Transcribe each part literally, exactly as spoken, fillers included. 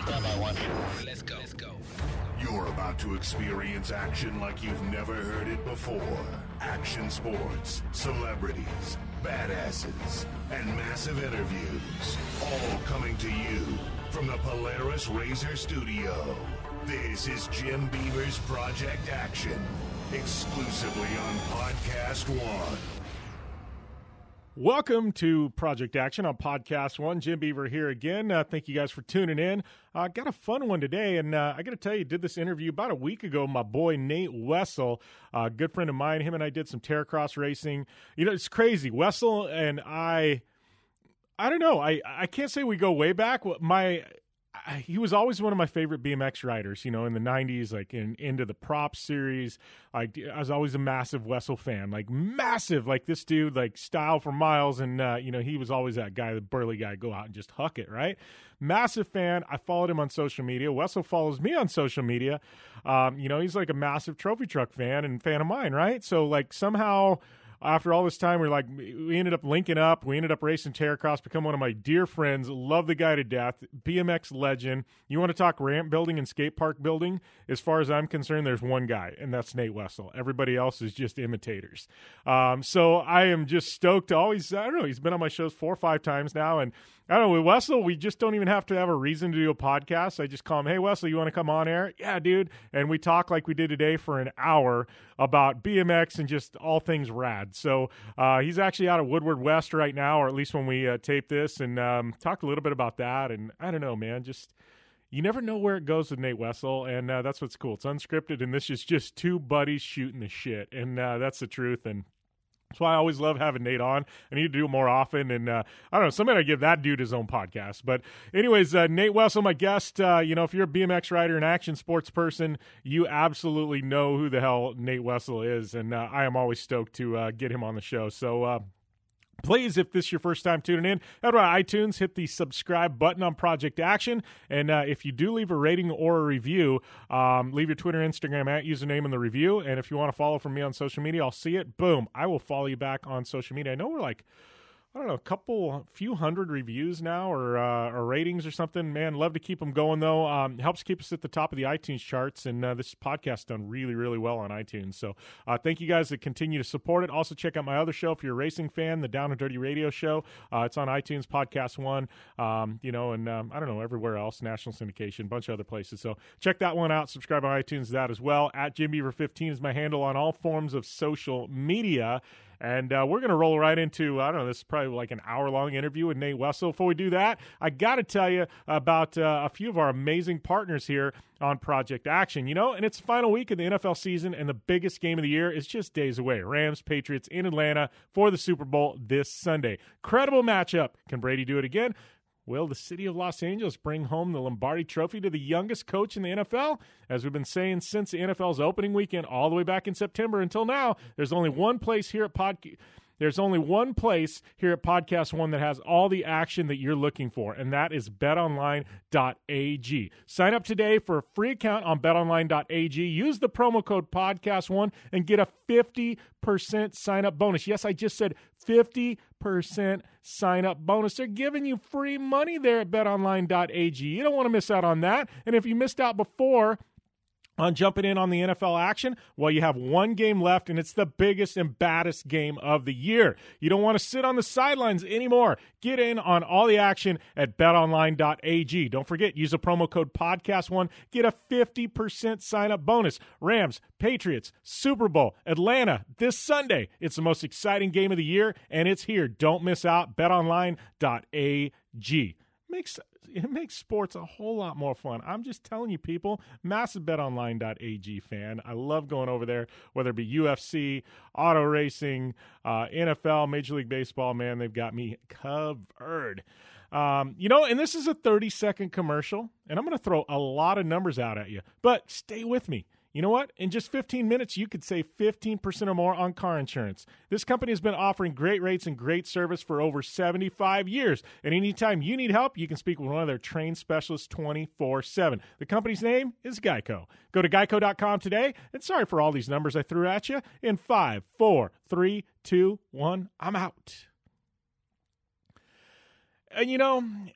Let's go. Let's go. You're about to experience action like you've never heard it before. Action sports, celebrities, badasses, and massive interviews. All coming to you from the Polaris Razor Studio. This is Jim Beaver's Project Action, exclusively on Podcast One. Welcome to Project Action on Podcast One. Jim Beaver here again. Uh, thank you guys for tuning in. I uh, got a fun one today, and uh, I got to tell you, did this interview about a week ago. My boy Nate Wessel, a uh, good friend of mine, him and I did some Terracross racing. You know, it's crazy. Wessel and I, I don't know. I, I can't say we go way back. My I, he was always one of my favorite B M X riders, you know, in the nineties, like in, into the prop series. Like, I was always a massive Wessel fan, like massive, like this dude, like style for miles. And, uh, you know, he was always that guy, the burly guy, go out and just huck it, right? Massive fan. I followed him on social media. Wessel follows me on social media. Um, you know, he's like a massive trophy truck fan and fan of mine, right? So, like, somehow after all this time, we're like, we ended up linking up. We ended up racing Terracross, become one of my dear friends. Love the guy to death. B M X legend. You want to talk ramp building and skate park building? As far as I'm concerned, there's one guy, and that's Nate Wessel. Everybody else is just imitators. Um, so I am just stoked to always, I don't know, he's been on my shows four or five times now, and I don't know, with Wessel, we just don't even have to have a reason to do a podcast. I just call him, hey, Wessel, you want to come on air? Yeah, dude. And we talk like we did today for an hour about B M X and just all things rad. So uh, he's actually out of Woodward West right now, or at least when we uh, tape this, and um, talk a little bit about that. And I don't know, man, just you never know where it goes with Nate Wessel, and uh, that's what's cool. It's unscripted, and this is just two buddies shooting the shit, and uh, that's the truth. And that's why I always love having Nate on. I need to do it more often. And uh, I don't know, somebody give that dude his own podcast. But anyways, uh, Nate Wessel, my guest. Uh, you know, if you're a B M X rider and action sports person, you absolutely know who the hell Nate Wessel is. And uh, I am always stoked to uh, get him on the show. So, uh, please, if this is your first time tuning in, head over to iTunes, hit the subscribe button on Project Action, and uh, if you do leave a rating or a review, um, leave your Twitter, Instagram at username in the review, and if you want to follow from me on social media, I'll see it. Boom, I will follow you back on social media. I know we're like, I don't know, a couple, few hundred reviews now or uh, or ratings or something. Man, love to keep them going, though. Um, helps keep us at the top of the iTunes charts, and uh, this podcast's done really, really well on iTunes. So uh, thank you guys that continue to support it. Also, check out my other show if you're a racing fan, the Down and Dirty Radio Show. Uh, it's on iTunes, Podcast One, um, you know, and um, I don't know, everywhere else, national syndication, a bunch of other places. So check that one out. Subscribe on iTunes to that as well. At Jim Beaver fifteen is my handle on all forms of social media. And uh, we're going to roll right into, I don't know, this is probably like an hour-long interview with Nate Wessel. Before we do that, I got to tell you about uh, a few of our amazing partners here on Project Action. You know, and it's the final week of the N F L season, and the biggest game of the year is just days away. Rams, Patriots in Atlanta for the Super Bowl this Sunday. Credible matchup. Can Brady do it again? Will the city of Los Angeles bring home the Lombardi Trophy to the youngest coach in the N F L? As we've been saying since the N F L's opening weekend, all the way back in September until now, there's only one place here at Pod. There's only one place here at Podcast One that has all the action that you're looking for, and that is bet online dot a g. Sign up today for a free account on bet online dot a g. Use the promo code Podcast One and get a fifty percent sign-up bonus. Yes, I just said fifty percent sign-up bonus. They're giving you free money there at bet online dot a g. You don't want to miss out on that. And if you missed out before on jumping in on the N F L action, well, you have one game left, and it's the biggest and baddest game of the year. You don't want to sit on the sidelines anymore. Get in on all the action at bet online dot a g. Don't forget, use a promo code Podcast One. Get a fifty percent sign-up bonus. Rams, Patriots, Super Bowl, Atlanta, this Sunday. It's the most exciting game of the year, and it's here. Don't miss out. bet online dot a g. Makes it makes sports a whole lot more fun. I'm just telling you, people, massive bet online dot a g fan. I love going over there, whether it be U F C, auto racing, uh, N F L, Major League Baseball, man, they've got me covered. Um, you know, and this is a thirty-second commercial, and I'm going to throw a lot of numbers out at you, but stay with me. You know what? In just fifteen minutes, you could save fifteen percent or more on car insurance. This company has been offering great rates and great service for over seventy-five years. And anytime you need help, you can speak with one of their trained specialists twenty-four seven. The company's name is Geico. Go to geico dot com today. And sorry for all these numbers I threw at you. In five, four, three, two, one, I'm out. And you know,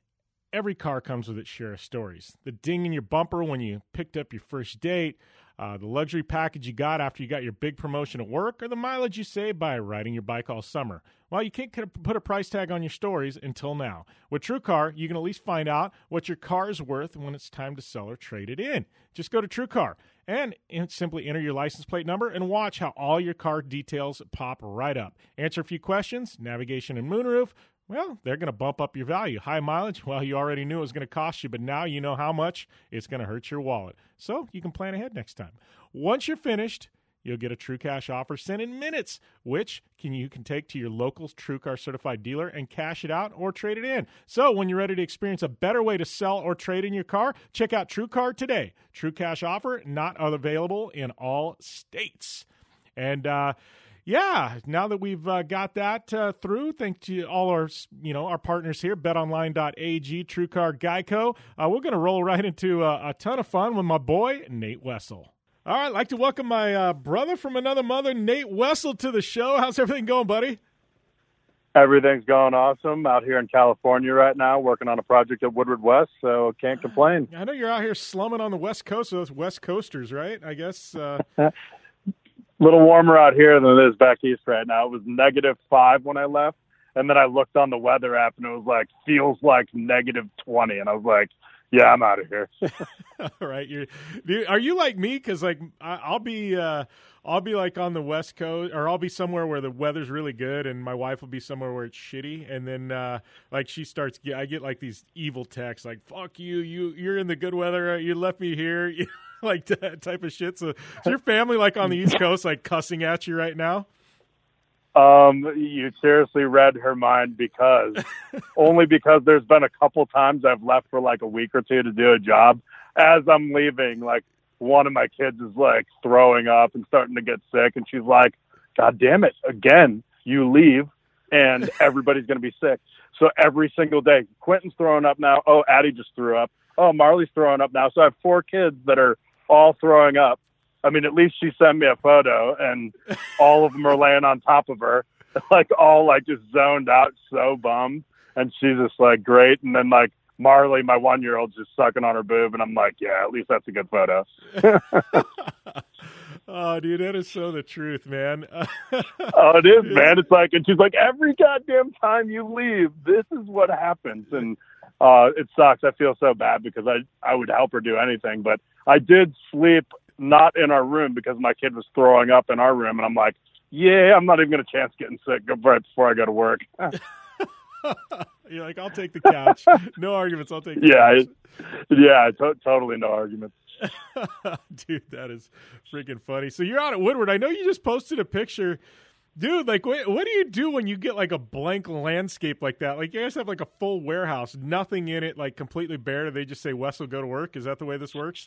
every car comes with its share of stories. The ding in your bumper when you picked up your first date, uh, the luxury package you got after you got your big promotion at work, or the mileage you saved by riding your bike all summer. Well, you can't put a price tag on your stories until now. With TrueCar, you can at least find out what your car is worth when it's time to sell or trade it in. Just go to TrueCar and simply enter your license plate number and watch how all your car details pop right up. Answer a few questions, navigation and moonroof. Well, they're going to bump up your value. High mileage, well, you already knew it was going to cost you, but now you know how much it's going to hurt your wallet. So you can plan ahead next time. Once you're finished, you'll get a True Cash offer sent in minutes, which can you can take to your local TrueCar certified dealer and cash it out or trade it in. So when you're ready to experience a better way to sell or trade in your car, check out TrueCar today. True Cash offer not available in all states. And, uh, Yeah, now that we've uh, got that uh, through, thanks to all our, you know, our partners here, bet online dot a g, TrueCar, Geico, uh, we're going to roll right into uh, a ton of fun with my boy, Nate Wessel. All right, I'd like to welcome my uh, brother from another mother, Nate Wessel, to the show. How's everything going, buddy? Everything's going awesome out here in California right now, working on a project at Woodward West, so can't complain. I know you're out here slumming on the West Coast, so those West Coasters, right? I guess. Uh... A little warmer out here than it is back east right now. It was negative five when I left, and then I looked on the weather app, and it was like, feels like negative twenty, and I was like, yeah, I'm out of here. All right, you're, are you like me? Because like I'll be, uh, I'll be like on the West Coast, or I'll be somewhere where the weather's really good, and my wife will be somewhere where it's shitty, and then uh, like she starts, I get like these evil texts, like "fuck you, you, you're in the good weather, you left me here." Like that type of shit. So is your family like on the East Coast, like cussing at you right now? Um, you seriously read her mind because only because there's been a couple times I've left for like a week or two to do a job. As I'm leaving, like one of my kids is like throwing up and starting to get sick. And she's like, God damn it. Again, you leave and everybody's going to be sick. So every single day, Quentin's throwing up now. Oh, Addie just threw up. Oh, Marley's throwing up now. So I have four kids that are all throwing up. I mean, at least she sent me a photo, and all of them are laying on top of her, like all like just zoned out, so bummed. And she's just like, great. And then like Marley, my one-year-old, just sucking on her boob, and I'm like, yeah, at least that's a good photo. Oh, dude, that is so the truth, man. Oh, it is, man. It's like, and she's like, every goddamn time you leave, this is what happens. And uh, it sucks. I feel so bad because I, I would help her do anything, but I did sleep not in our room because my kid was throwing up in our room. And I'm like, yeah, I'm not even going to chance getting sick right before I go to work. You're like, I'll take the couch. No arguments. I'll take the yeah, couch. It, yeah, to- totally no arguments. Dude, that is freaking funny. So you're out at Woodward. I know you just posted a picture. Dude, like, what, what do you do when you get, like, a blank landscape like that? Like, you guys have, like, a full warehouse, nothing in it, like, completely bare. Do they just say, Wes will go to work? Is that the way this works?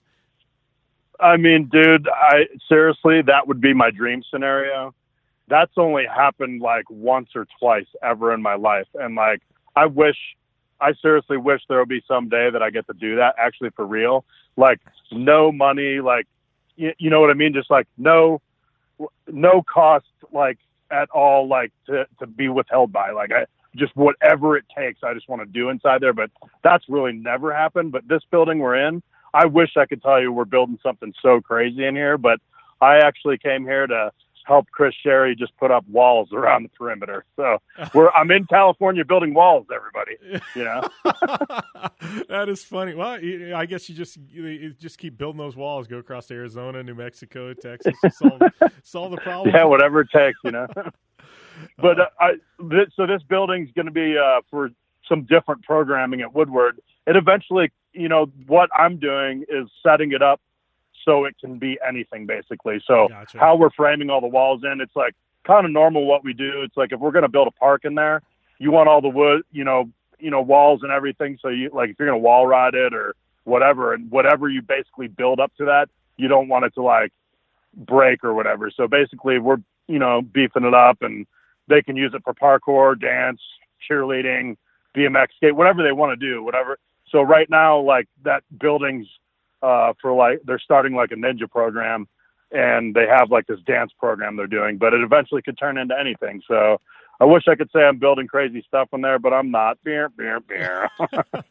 I mean, dude, I seriously, that would be my dream scenario. That's only happened, like, once or twice ever in my life. And, like, I wish, I seriously wish there would be some day that I get to do that, actually, for real. Like, no money, like, you, you know what I mean? Just, like, no, no cost, like, at all, like to, to be withheld by, like I just whatever it takes, I just want to do inside there. But that's really never happened. But this building we're in, I wish I could tell you we're building something so crazy in here, but I actually came here to help Chris Sherry just put up walls around the perimeter. So we're, I'm in California building walls, everybody, you know. That is funny. Well, I guess you just you just keep building those walls, go across to Arizona, New Mexico, Texas, solve, solve the problem. Yeah, whatever it takes, you know. But uh, I, this, so this building's going to be uh, for some different programming at Woodward. It eventually, you know, what I'm doing is setting it up so it can be anything, basically. So gotcha. How we're framing all the walls in, it's like kind of normal what we do. It's like if we're going to build a park in there, you want all the wood, you know, you know, walls and everything. So you like if you're going to wall ride it or whatever, and whatever you basically build up to that, you don't want it to like break or whatever. So basically, we're you know beefing it up, and they can use it for parkour, dance, cheerleading, B M X skate, whatever they want to do, whatever. So right now, like that building's. Uh, for like, they're starting like a ninja program, and they have like this dance program they're doing, but it eventually could turn into anything. So I wish I could say I'm building crazy stuff in there, but I'm not. Beer, beer, beer. Well,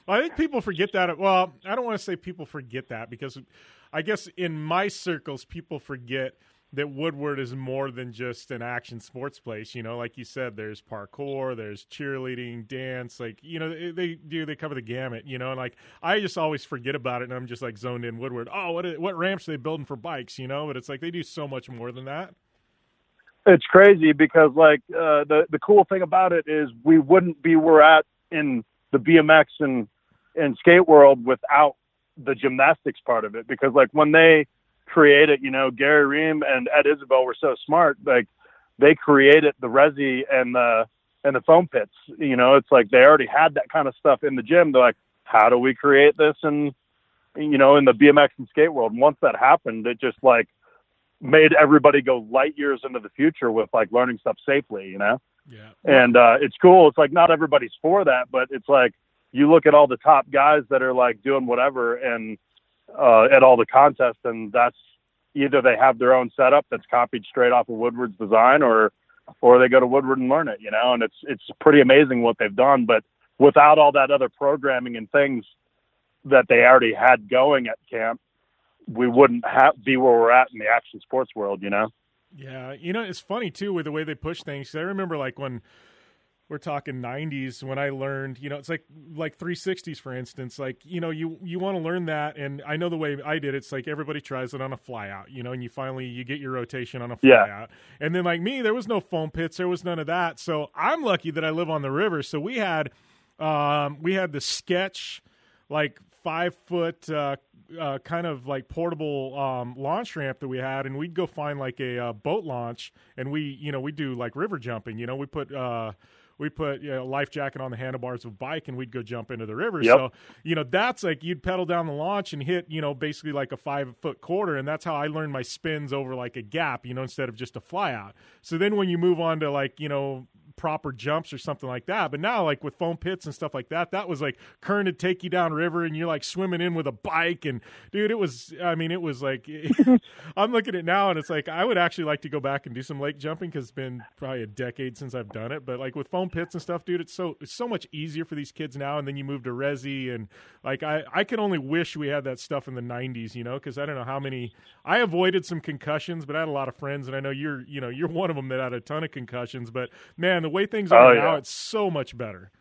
Well, I think people forget that. Well, I don't want to say people forget that because I guess in my circles, people forget that Woodward is more than just an action sports place. You know, like you said, there's parkour, there's cheerleading, dance. Like, you know, they, they do, they cover the gamut, you know, and like, I just always forget about it. And I'm just like zoned in Woodward. Oh, what, what ramps are they building for bikes, you know? But it's like, they do so much more than that. It's crazy because like, uh, the, the cool thing about it is we wouldn't be where we're at in the B M X and, and skate world without the gymnastics part of it. Because like when they created, you know, Gary Ream and Ed Isabel were so smart. Like they created the resi and the, and the foam pits, you know, it's like they already had that kind of stuff in the gym. They're like, how do we create this? And, you know, in the B M X and skate world, and once that happened, it just like made everybody go light years into the future with like learning stuff safely, you know? Yeah. And, uh, it's cool. It's like, not everybody's for that, but it's like, you look at all the top guys that are like doing whatever and, uh, at all the contests, and that's either they have their own setup that's copied straight off of Woodward's design, or or they go to Woodward and learn it, you know. And it's it's pretty amazing what they've done. But without all that other programming and things that they already had going at camp, we wouldn't have be where we're at in the action sports world, you know. Yeah, you know, it's funny too with the way they push things. I remember like when we're talking nineties when I learned, you know, it's like like three sixties, for instance, like, you know, you, you want to learn that. And I know the way I did, it's like everybody tries it on a fly out, you know, and you finally, you get your rotation on a fly yeah. out. And then like me, there was no foam pits. There was none of that. So I'm lucky that I live on the river. So we had, um, we had the Sketch, like five foot, uh, uh, kind of like portable um, launch ramp that we had, and we'd go find like a uh, boat launch, and we, you know, we do like river jumping, you know, we put, uh, We put, you know, a life jacket on the handlebars of a bike, and we'd go jump into the river. Yep. So, you know, that's like you'd pedal down the launch and hit, you know, basically like a five-foot quarter, and that's how I learned my spins over like a gap, you know, instead of just a fly out. So then when you move on to like, you know, proper jumps or something like that. But now, like with foam pits and stuff like that, that was like current to take you down river, and you're like swimming in with a bike. And dude, it was, I mean, it was like, I'm looking at it now, and it's like I would actually like to go back and do some lake jumping because it's been probably a decade since I've done it. But like with foam pits and stuff, dude, it's so it's so much easier for these kids now. And then you move to resi, and like I I can only wish we had that stuff in the nineties, you know, because I don't know how many I avoided some concussions, but I had a lot of friends, and I know you're you know you're one of them that had a ton of concussions. But man, the way things are oh, now, yeah. it's so much better.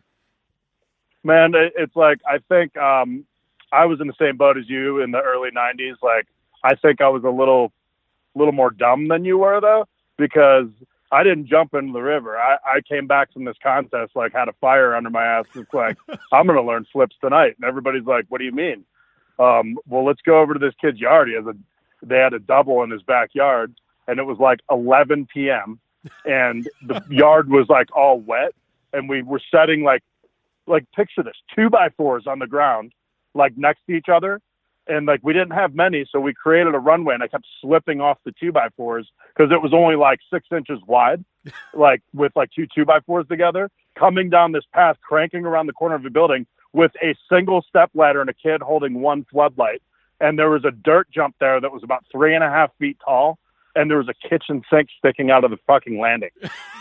Man, it's like I think um, I was in the same boat as you in the early nineties. Like I think I was a little little more dumb than you were, though, because I didn't jump into the river. I, I came back from this contest, like had a fire under my ass. It's like, I'm going to learn flips tonight. And everybody's like, what do you mean? Um, well, let's go over to this kid's yard. He has a, they had a double in his backyard, and it was like eleven p.m. and the yard was like all wet. And we were setting like, like picture this, two by fours on the ground, like next to each other. And like, we didn't have many. So we created a runway, and I kept slipping off the two by fours because it was only like six inches wide, like with like two two by fours together, coming down this path, cranking around the corner of the building with a single step ladder and a kid holding one floodlight. And there was a dirt jump there that was about three and a half feet tall. And there was a kitchen sink sticking out of the fucking landing.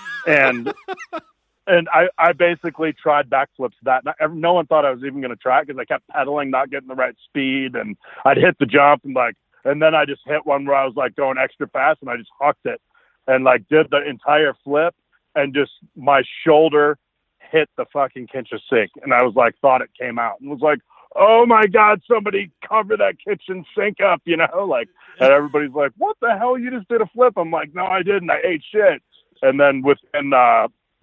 And, And I, I basically tried backflips that night. No one thought I was even going to try it because I kept pedaling, not getting the right speed. And I'd hit the jump and like, and then I just hit one where I was like going extra fast, and I just hucked it and like did the entire flip, and just my shoulder hit the fucking kitchen sink. And I was like, thought it came out, and was like, oh my God, somebody cover that kitchen sink up, you know, like, and everybody's like, what the hell? You just did a flip. I'm like, no, I didn't. I ate shit. And then within, uh,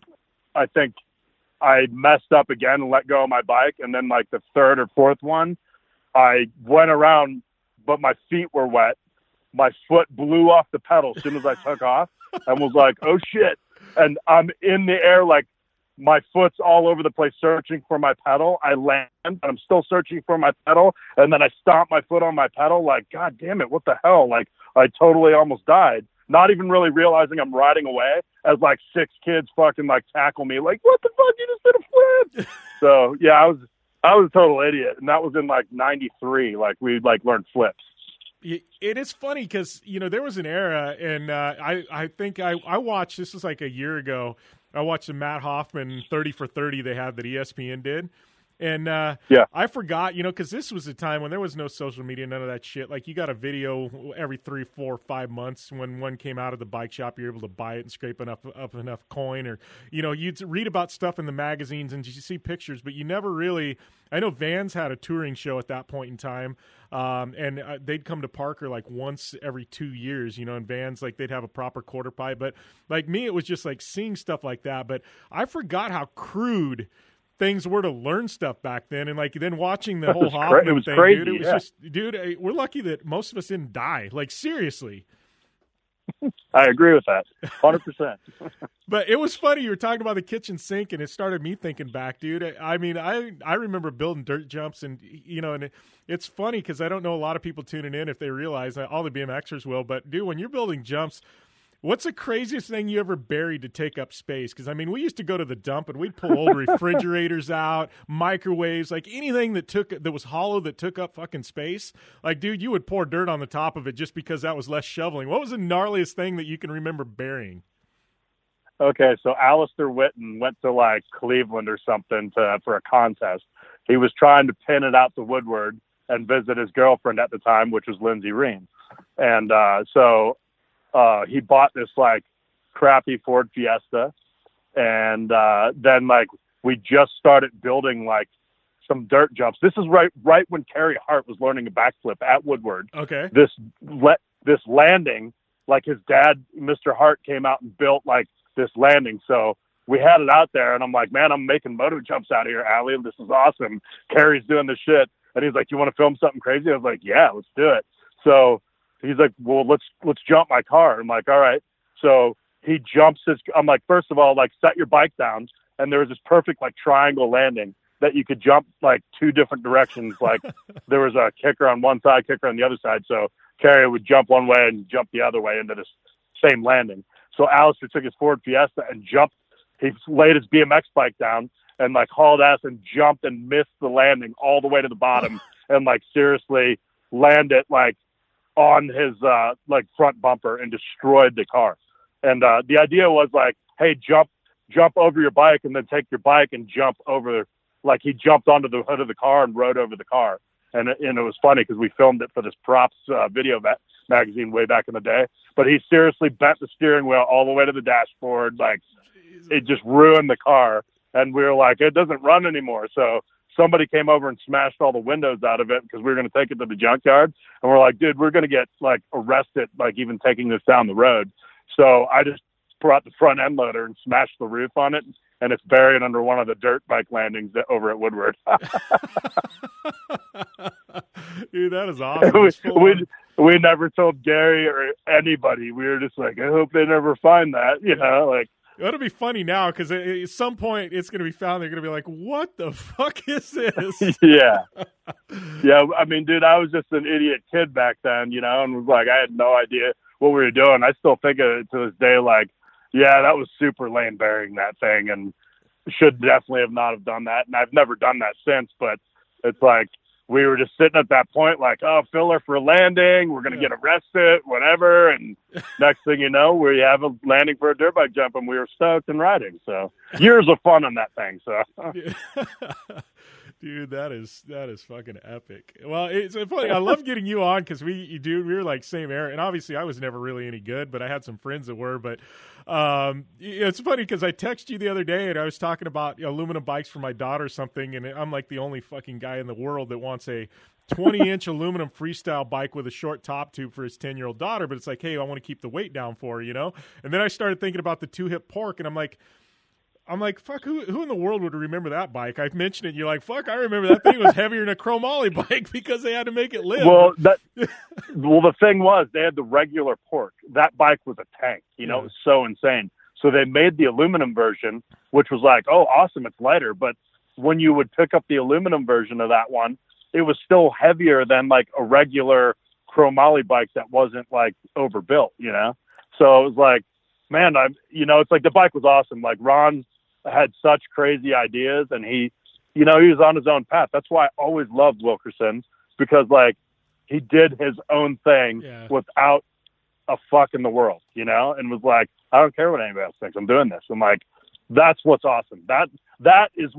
I think I messed up again and let go of my bike. And then like the third or fourth one, I went around, but my feet were wet. My foot blew off the pedal as soon as I took off, and was like, oh shit. And I'm in the air, like my foot's all over the place searching for my pedal. I land, and I'm still searching for my pedal. And then I stomp my foot on my pedal. Like, God damn it. What the hell? Like I totally almost died. Not even really realizing I'm riding away as like six kids fucking like tackle me. Like, what the fuck? You just did a flip. So yeah, I was, I was a total idiot. And that was in like ninety-three. Like we like learned flips. It is funny because, you know, there was an era, and uh, I, I think I, I watched, this was like a year ago, I watched the Matt Hoffman thirty for thirty they had that E S P N did. And uh, yeah. I forgot, you know, because this was a time when there was no social media, none of that shit. Like, you got a video every three, four, five months. When one came out of the bike shop, you're able to buy it and scrape enough up enough coin. Or, you know, you'd read about stuff in the magazines and you see pictures, but you never really – I know Vans had a touring show at that point in time, um, and uh, they'd come to Parker like once every two years, you know, and Vans, like, they'd have a proper quarter pipe. But, like, me, it was just, like, seeing stuff like that. But I forgot how crude – things were to learn stuff back then, and like then watching the whole Hoffman cra- it was thing, crazy, dude. It was yeah. just, dude. We're lucky that most of us didn't die. Like, seriously. I agree with that, one hundred percent. But it was funny. You were talking about the kitchen sink, and it started me thinking back, dude. I mean, I I remember building dirt jumps, and you know, and it, it's funny because I don't know a lot of people tuning in if they realize that all the BMXers will, but dude, when you're building jumps. What's the craziest thing you ever buried to take up space? Because, I mean, we used to go to the dump and we'd pull old refrigerators out, microwaves, like anything that took that was hollow that took up fucking space. Like, dude, you would pour dirt on the top of it just because that was less shoveling. What was the gnarliest thing that you can remember burying? Okay, so Alistair Witten went to, like, Cleveland or something to, for a contest. He was trying to pin it out to Woodward and visit his girlfriend at the time, which was Lindsay Reen. And uh, so... Uh, he bought this like crappy Ford Fiesta, and uh, then like we just started building like some dirt jumps. This is right right when Carey Hart was learning a backflip at Woodward. Okay. This let this landing, like his dad, Mister Hart, came out and built like this landing. So we had it out there, and I'm like, man, I'm making moto jumps out here, Allie. This is awesome. Carey's doing this shit, and he's like, you want to film something crazy? I was like, yeah, let's do it. So. He's like, well, let's let's jump my car. I'm like, all right. So he jumps his. I'm like, first of all, like set your bike down, and there was this perfect like triangle landing that you could jump like two different directions. Like there was a kicker on one side, kicker on the other side. So Carey would jump one way and jump the other way into this same landing. So Alistair took his Ford Fiesta and jumped. He laid his B M X bike down and like hauled ass and jumped and missed the landing all the way to the bottom and like seriously landed like. on his uh like front bumper and destroyed the car. And uh the idea was like, hey, jump jump over your bike and then take your bike and jump over. Like he jumped onto the hood of the car and rode over the car. And it, and it was funny because we filmed it for this props uh, video ma- magazine way back in the day. But he seriously bent the steering wheel all the way to the dashboard. Like it just ruined the car. And we were like, it doesn't run anymore. So somebody came over and smashed all the windows out of it because we were going to take it to the junkyard. And we're like, dude, we're going to get like arrested, like even taking this down the road. So I just brought the front end loader and smashed the roof on it. And it's buried under one of the dirt bike landings that, over at Woodward. Dude, that is awesome. we, we, we never told Gary or anybody. We were just like, I hope they never find that, you know, like, it'll be funny now because at some point it's going to be found. They're going to be like, what the fuck is this? yeah. Yeah. I mean, dude, I was just an idiot kid back then, you know, and was like, I had no idea what we were doing. I still think of it to this day, like, yeah, that was super lame burying that thing and should definitely have not have done that. And I've never done that since, but it's like, we were just sitting at that point like, oh, filler for a landing. We're going to yeah. get arrested, whatever. And next thing you know, we have a landing for a dirt bike jump, and we were stoked and riding. So years of fun on that thing. So, dude, that is that is fucking epic. Well, it's funny. I love getting you on because we, dude, we were like same era. And obviously, I was never really any good, but I had some friends that were. But um, it's funny because I texted you the other day, and I was talking about you know, aluminum bikes for my daughter or something, and I'm like the only fucking guy in the world that wants a twenty inch aluminum freestyle bike with a short top tube for his ten year old daughter. But it's like, hey, I want to keep the weight down for her, you know. And then I started thinking about the two hip pork, and I'm like. I'm like, fuck, who who in the world would remember that bike? I've mentioned it. And you're like, fuck, I remember that thing was heavier than a chromoly bike because they had to make it live. Well, that, well, the thing was, they had the regular pork. That bike was a tank. You know, yeah. It was so insane. So they made the aluminum version, which was like, oh, awesome, it's lighter. But when you would pick up the aluminum version of that one, it was still heavier than like a regular chromoly bike that wasn't like overbuilt, you know? So it was like, man, I'm, you know, it's like the bike was awesome. Like Ron had such crazy ideas and he, you know, he was on his own path. That's why I always loved Wilkerson because like he did his own thing yeah. without a fuck in the world, you know, and was like, I don't care what anybody else thinks. I'm doing this. I'm like, that's what's awesome. That, that is what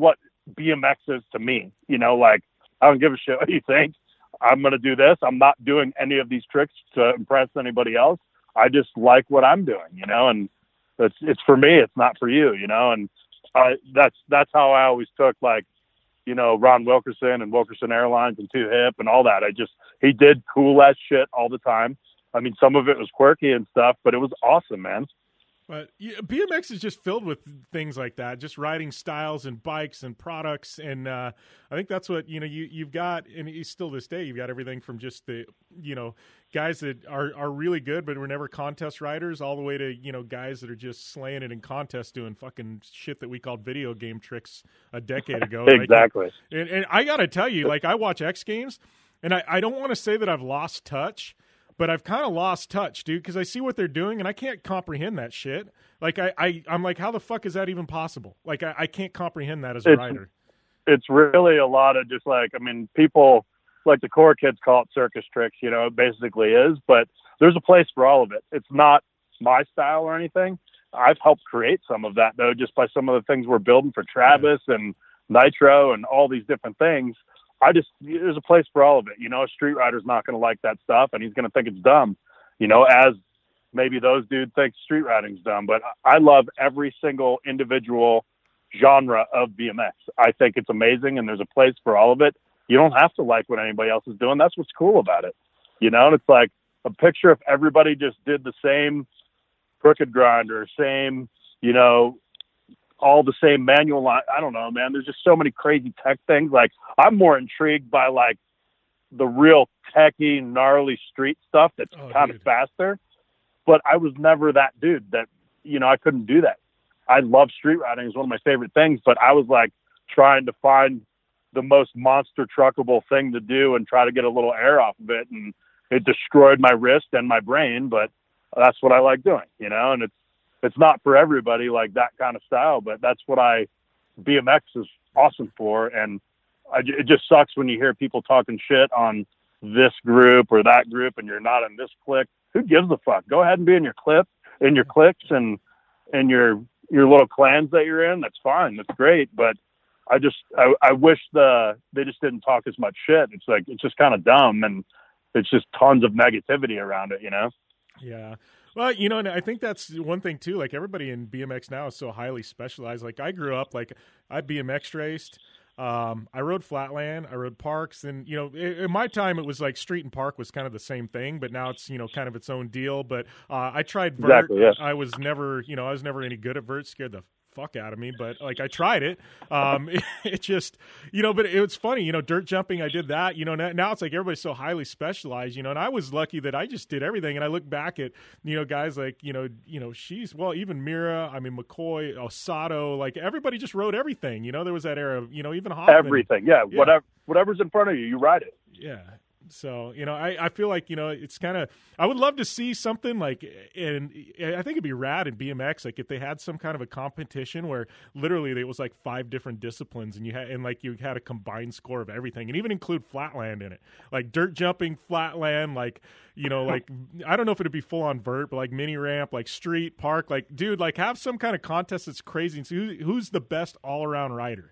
B M X is to me. You know, like, I don't give a shit what you think. I'm going to do this. I'm not doing any of these tricks to impress anybody else. I just like what I'm doing, you know, and it's, it's for me, it's not for you, you know, and I, that's, that's how I always took, like, you know, Ron Wilkerson and Wilkerson Airlines and Two Hip and all that. I just, he did cool ass shit all the time. I mean, some of it was quirky and stuff, but it was awesome, man. But yeah, B M X is just filled with things like that, just riding styles and bikes and products. And uh, I think that's what, you know, you, you've got, and it's still this day, you've got everything from just the, you know, guys that are, are really good, but were never contest riders, all the way to, you know, guys that are just slaying it in contests doing fucking shit that we called video game tricks a decade ago. Exactly. Like, and, and I got to tell you, like, I watch X Games, and I, I don't want to say that I've lost touch, but I've kind of lost touch, dude, because I see what they're doing, and I can't comprehend that shit. Like, I, I, I'm like, how the fuck is that even possible? Like, I, I can't comprehend that as a it's, rider. It's really a lot of just, like, I mean, people, like the core kids call it circus tricks, you know, it basically is, but there's a place for all of it. It's not my style or anything. I've helped create some of that, though, just by some of the things we're building for Travis yeah. and Nitro and all these different things. I just, there's a place for all of it. You know, a street rider's not going to like that stuff, and he's going to think it's dumb, you know, as maybe those dudes think street riding's dumb. But I love every single individual genre of B M X. I think it's amazing, and there's a place for all of it. You don't have to like what anybody else is doing. That's what's cool about it. You know, and it's like a picture if everybody just did the same crooked grind or same, you know, all the same manual line. I don't know, man. There's just so many crazy tech things. Like, I'm more intrigued by, like, the real techy, gnarly street stuff that's oh, kind dude. of faster. But I was never that dude that, you know, I couldn't do that. I love street riding. It's one of my favorite things. But I was, like, trying to find the most monster truckable thing to do and try to get a little air off of it. And it destroyed my wrist and my brain. But that's what I like doing, you know, and it's, it's not for everybody, like that kind of style, but that's what I, B M X is awesome for. And I, it just sucks when you hear people talking shit on this group or that group and you're not in this clique. Who gives a fuck? Go ahead and be in your clip, in your cliques and, and your, your little clans that you're in. That's fine. That's great. But I just, I, I wish the, they just didn't talk as much shit. It's like, it's just kind of dumb, and it's just tons of negativity around it, you know? Yeah. Well, you know, and I think that's one thing too. Like, everybody in B M X now is so highly specialized. Like, I grew up, like, I B M X raced. Um, I rode flatland, I rode parks, and, you know, in, in my time, it was like street and park was kind of the same thing, but now it's, you know, kind of its own deal. But uh, I tried vert. Exactly, yes. I was never, you know, I was never any good at vert. Scared the fuck out of me, but like, I tried it. Um, it, it just, you know, but it was funny, you know, dirt jumping, I did that, you know, now, now it's like everybody's so highly specialized, you know, and I was lucky that I just did everything. And I look back at, you know, guys like, you know, you know, she's, well, even Mira, I mean, McCoy, Osato, like, everybody just rode everything, you know, there was that era of, you know, even Hoffman. Everything. Yeah, yeah. Whatever, whatever's in front of you, you ride it. Yeah. So, you know, I, I feel like, you know, it's kind of, I would love to see something like, and I think it'd be rad in B M X, like if they had some kind of a competition where literally it was like five different disciplines, and you had, and like you had a combined score of everything, and even include flatland in it, like dirt jumping, flatland, like, you know, like, I don't know if it'd be full on vert, but like mini ramp, like street, park, like, dude, like have some kind of contest that's crazy and see who, who's the best all around rider.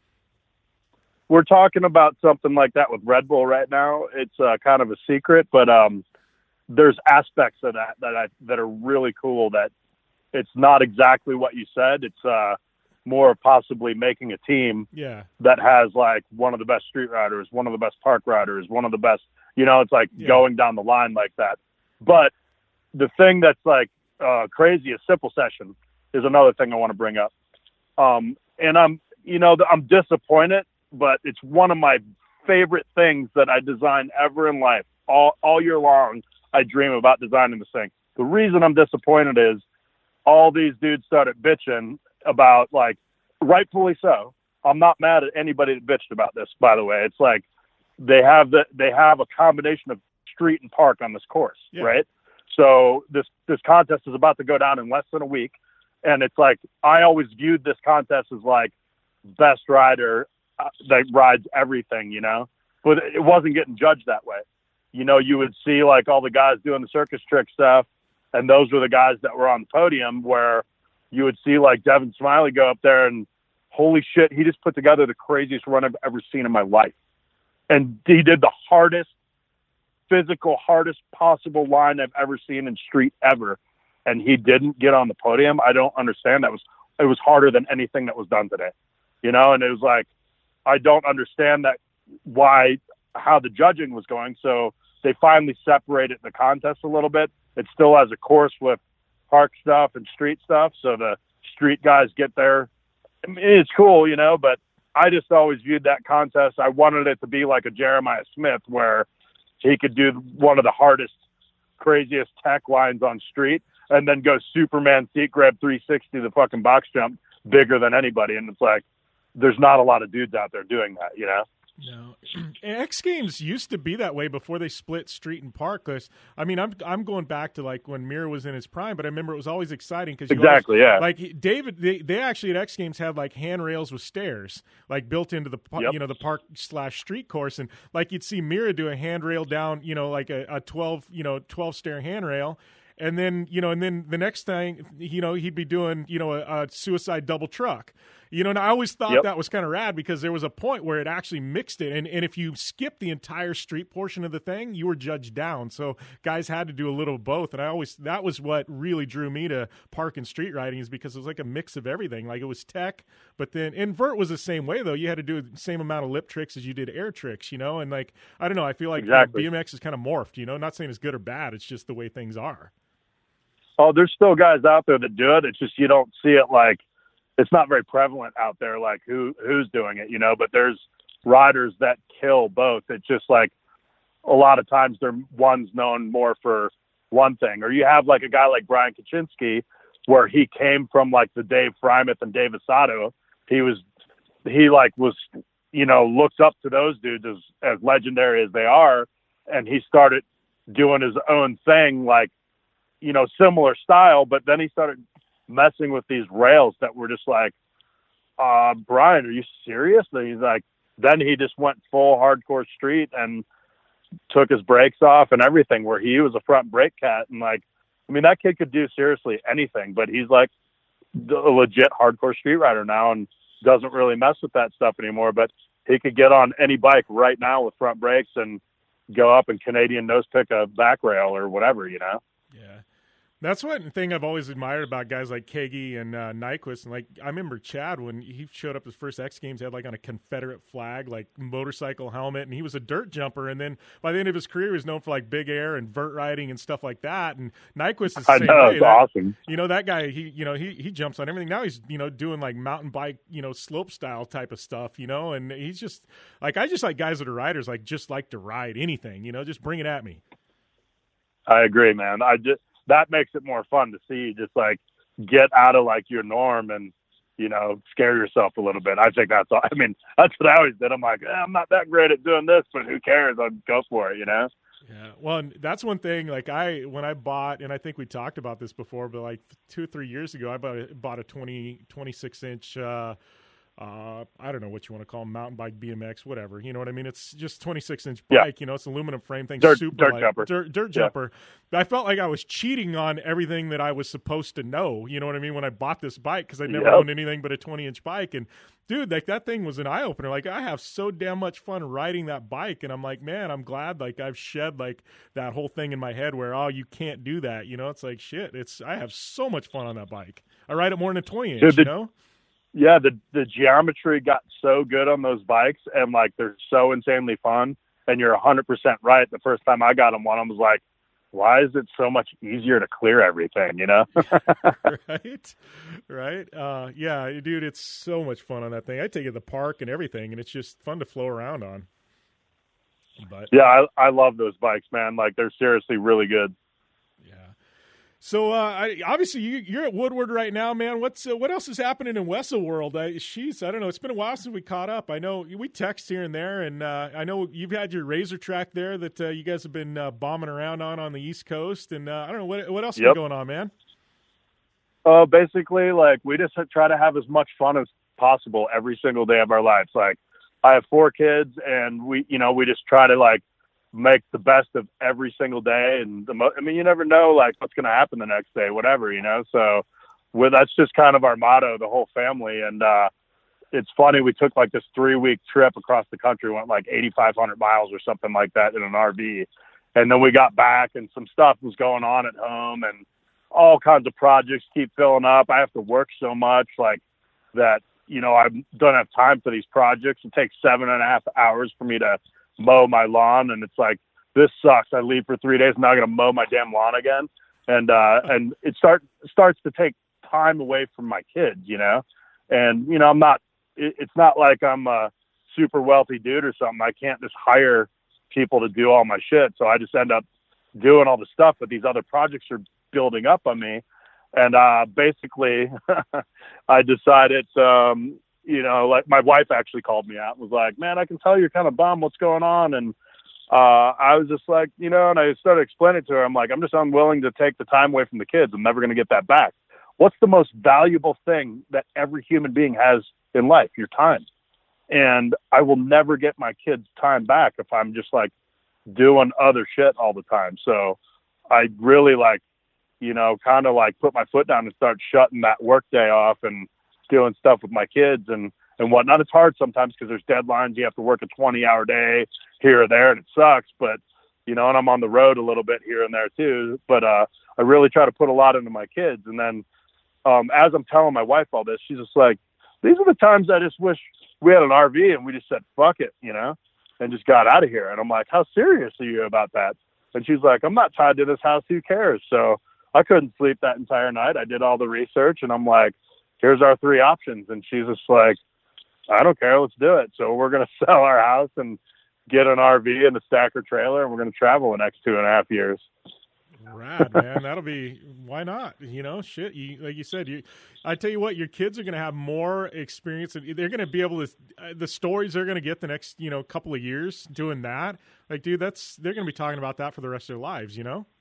We're talking about something like that with Red Bull right now. It's uh, kind of a secret, but um, there's aspects of that that I, that are really cool. That it's not exactly what you said. It's uh, more possibly making a team yeah. that has like one of the best street riders, one of the best park riders, one of the best. You know, it's like yeah. going down the line like that. But the thing that's like uh, crazy is Simple Session is another thing I want to bring up. Um, and I'm, you know, I'm disappointed. But it's one of my favorite things that I design ever in life. All all year long, I dream about designing this thing. The reason I'm disappointed is all these dudes started bitching about, like, rightfully so. I'm not mad at anybody that bitched about this, by the way. It's like they have the they have a combination of street and park on this course, yeah. right? So this this contest is about to go down in less than a week, and it's like I always viewed this contest as like best rider Uh, that rides everything, you know, but it wasn't getting judged that way. You know, you would see like all the guys doing the circus trick stuff, and those were the guys that were on the podium, where you would see like Devin Smiley go up there and holy shit, he just put together the craziest run I've ever seen in my life. And he did the hardest, physical, hardest possible line I've ever seen in street ever. And he didn't get on the podium. I don't understand. That was, it was harder than anything that was done today, you know? And it was like, I don't understand that, why, how the judging was going. So they finally separated the contest a little bit. It still has a course with park stuff and street stuff. So the street guys get there. I mean, it's cool, you know, but I just always viewed that contest. I wanted it to be like a Jeremiah Smith where he could do one of the hardest, craziest tech lines on street and then go Superman seat grab three sixty, the fucking box jump bigger than anybody. And it's like, there's not a lot of dudes out there doing that, you know? No, X Games used to be that way before they split street and park. Cause I mean, I'm I'm going back to like when Mir was in his prime, but I remember it was always exciting because exactly, always, yeah. Like David, they, they actually at X Games had like handrails with stairs, like built into the yep. you know the park slash street course, and like you'd see Mira do a handrail down, you know, like a, a twelve you know twelve stair handrail. And then, you know, and then the next thing, you know, he'd be doing, you know, a, a suicide double truck. You know, and I always thought yep. that was kind of rad because there was a point where it actually mixed it. And, and if you skipped the entire street portion of the thing, you were judged down. So guys had to do a little of both. And I always, that was what really drew me to park and street riding, is because it was like a mix of everything. Like it was tech, but then invert was the same way though. You had to do the same amount of lip tricks as you did air tricks, you know? And like, I don't know, I feel like exactly. you know, B M X is kind of morphed, you know, not saying it's good or bad. It's just the way things are. Oh, there's still guys out there that do it. It's just you don't see it like it's not very prevalent out there, like who who's doing it, you know. But there's riders that kill both. It's just like a lot of times they're one's known more for one thing, or you have like a guy like Brian Kaczynski, where he came from like the Dave Frymouth and Dave Asado. He was he like was you know looked up to those dudes as as legendary as they are, and he started doing his own thing, like. You know, similar style, but then he started messing with these rails that were just like, uh, Brian, are you serious? And he's like, then he just went full hardcore street and took his brakes off and everything, where he was a front brake cat. And like, I mean, that kid could do seriously anything, but he's like a legit hardcore street rider now and doesn't really mess with that stuff anymore. But he could get on any bike right now with front brakes and go up and Canadian nose pick a back rail or whatever, you know? Yeah. That's one thing I've always admired about guys like Kagi and uh, Nyquist. And like, I remember Chad, when he showed up his first X Games, he had like on a Confederate flag, like motorcycle helmet, and he was a dirt jumper. And then by the end of his career, he was known for like big air and vert riding and stuff like that. And Nyquist is the I same know, way. it's That, awesome. You know, that guy, he, you know, he, he jumps on everything. Now he's, you know, doing like mountain bike, you know, slope style type of stuff, you know, and he's just like, I just like guys that are riders, like just like to ride anything, you know, just bring it at me. I agree, man. I just, that makes it more fun to see, just like get out of like your norm and, you know, scare yourself a little bit. I think that's all. I mean, that's what I always did. I'm like, eh, I'm not that great at doing this, but who cares? I'll go for it, you know? Yeah. Well, and that's one thing, like I, when I bought, and I think we talked about this before, but like two or three years ago, I bought a, bought a twenty, twenty-six inch, uh, uh, I don't know what you want to call them, mountain bike, B M X, whatever. You know what I mean? It's just twenty-six inch bike, yeah. You know, it's an aluminum frame thing, dirt, super dirt light, jumper. dirt, dirt yeah. jumper. I felt like I was cheating on everything that I was supposed to know. You know what I mean? When I bought this bike, because I never yep. owned anything but a twenty inch bike. And dude, like that thing was an eye opener. Like I have so damn much fun riding that bike. And I'm like, man, I'm glad like I've shed like that whole thing in my head where, oh, you can't do that. You know, it's like, shit, it's, I have so much fun on that bike. I ride it more than a twenty inch, dude, the, you know? Yeah, the the geometry got so good on those bikes, and like they're so insanely fun. And you're one hundred percent right. The first time I got them, one of them was like, "Why is it so much easier to clear everything?" You know? right, right. Uh, yeah, dude, it's so much fun on that thing. I take it to the park and everything, and it's just fun to flow around on. But yeah, I, I love those bikes, man. Like they're seriously really good. So, uh, I, obviously, you, you're at Woodward right now, man. What's uh, what else is happening in Wessel world? I, she's, I don't know. It's been a while since we caught up. I know we text here and there, and uh, I know you've had your razor track there that uh, you guys have been uh, bombing around on on the East Coast. And uh, I don't know what what else yep. is going on, man. Uh, basically, like we just try to have as much fun as possible every single day of our lives. Like I have four kids, and we, you know, we just try to like make the best of every single day. And the mo- I mean, you never know like what's going to happen the next day, whatever, you know? So with, that's just kind of our motto, the whole family. And, uh, it's funny. We took like this three week trip across the country, went like eighty-five hundred miles or something like that in an R V. And then we got back and some stuff was going on at home and all kinds of projects keep filling up. I have to work so much like that, you know, I don't have time for these projects. It takes seven and a half hours for me to mow my lawn. And it's like, this sucks. I leave for three days. Now I got to mow my damn lawn again. And, uh, and it start, starts to take time away from my kids, you know? And, you know, I'm not, it, it's not like I'm a super wealthy dude or something. I can't just hire people to do all my shit. So I just end up doing all the stuff, but these other projects are building up on me. And, uh, basically I decided, um, you know, like my wife actually called me out and was like, man, I can tell you're kind of bummed what's going on. And, uh, I was just like, you know, and I started explaining to her, I'm like, I'm just unwilling to take the time away from the kids. I'm never going to get that back. What's the most valuable thing that every human being has in life? Your time. And I will never get my kids' time back if I'm just like doing other shit all the time. So I really like, you know, kind of like put my foot down and start shutting that work day off and doing stuff with my kids and, and whatnot. It's hard sometimes because there's deadlines. You have to work a twenty hour day here or there and it sucks, but you know, and I'm on the road a little bit here and there too, but, uh, I really try to put a lot into my kids. And then, um, as I'm telling my wife all this, she's just like, these are the times I just wish we had an R V and we just said, fuck it, you know, and just got out of here. And I'm like, how serious are you about that? And she's like, I'm not tied to this house. Who cares? So I couldn't sleep that entire night. I did all the research and I'm like, here's our three options. And she's just like, I don't care. Let's do it. So we're going to sell our house and get an R V and a stacker trailer. And we're going to travel the next two and a half years. Rad, man. That'll be, why not? You know, shit. You, like you said, you, I tell you what, your kids are going to have more experience. They're going to be able to, uh, the stories they're going to get the next, you know, couple of years doing that. Like, dude, that's, they're going to be talking about that for the rest of their lives, you know?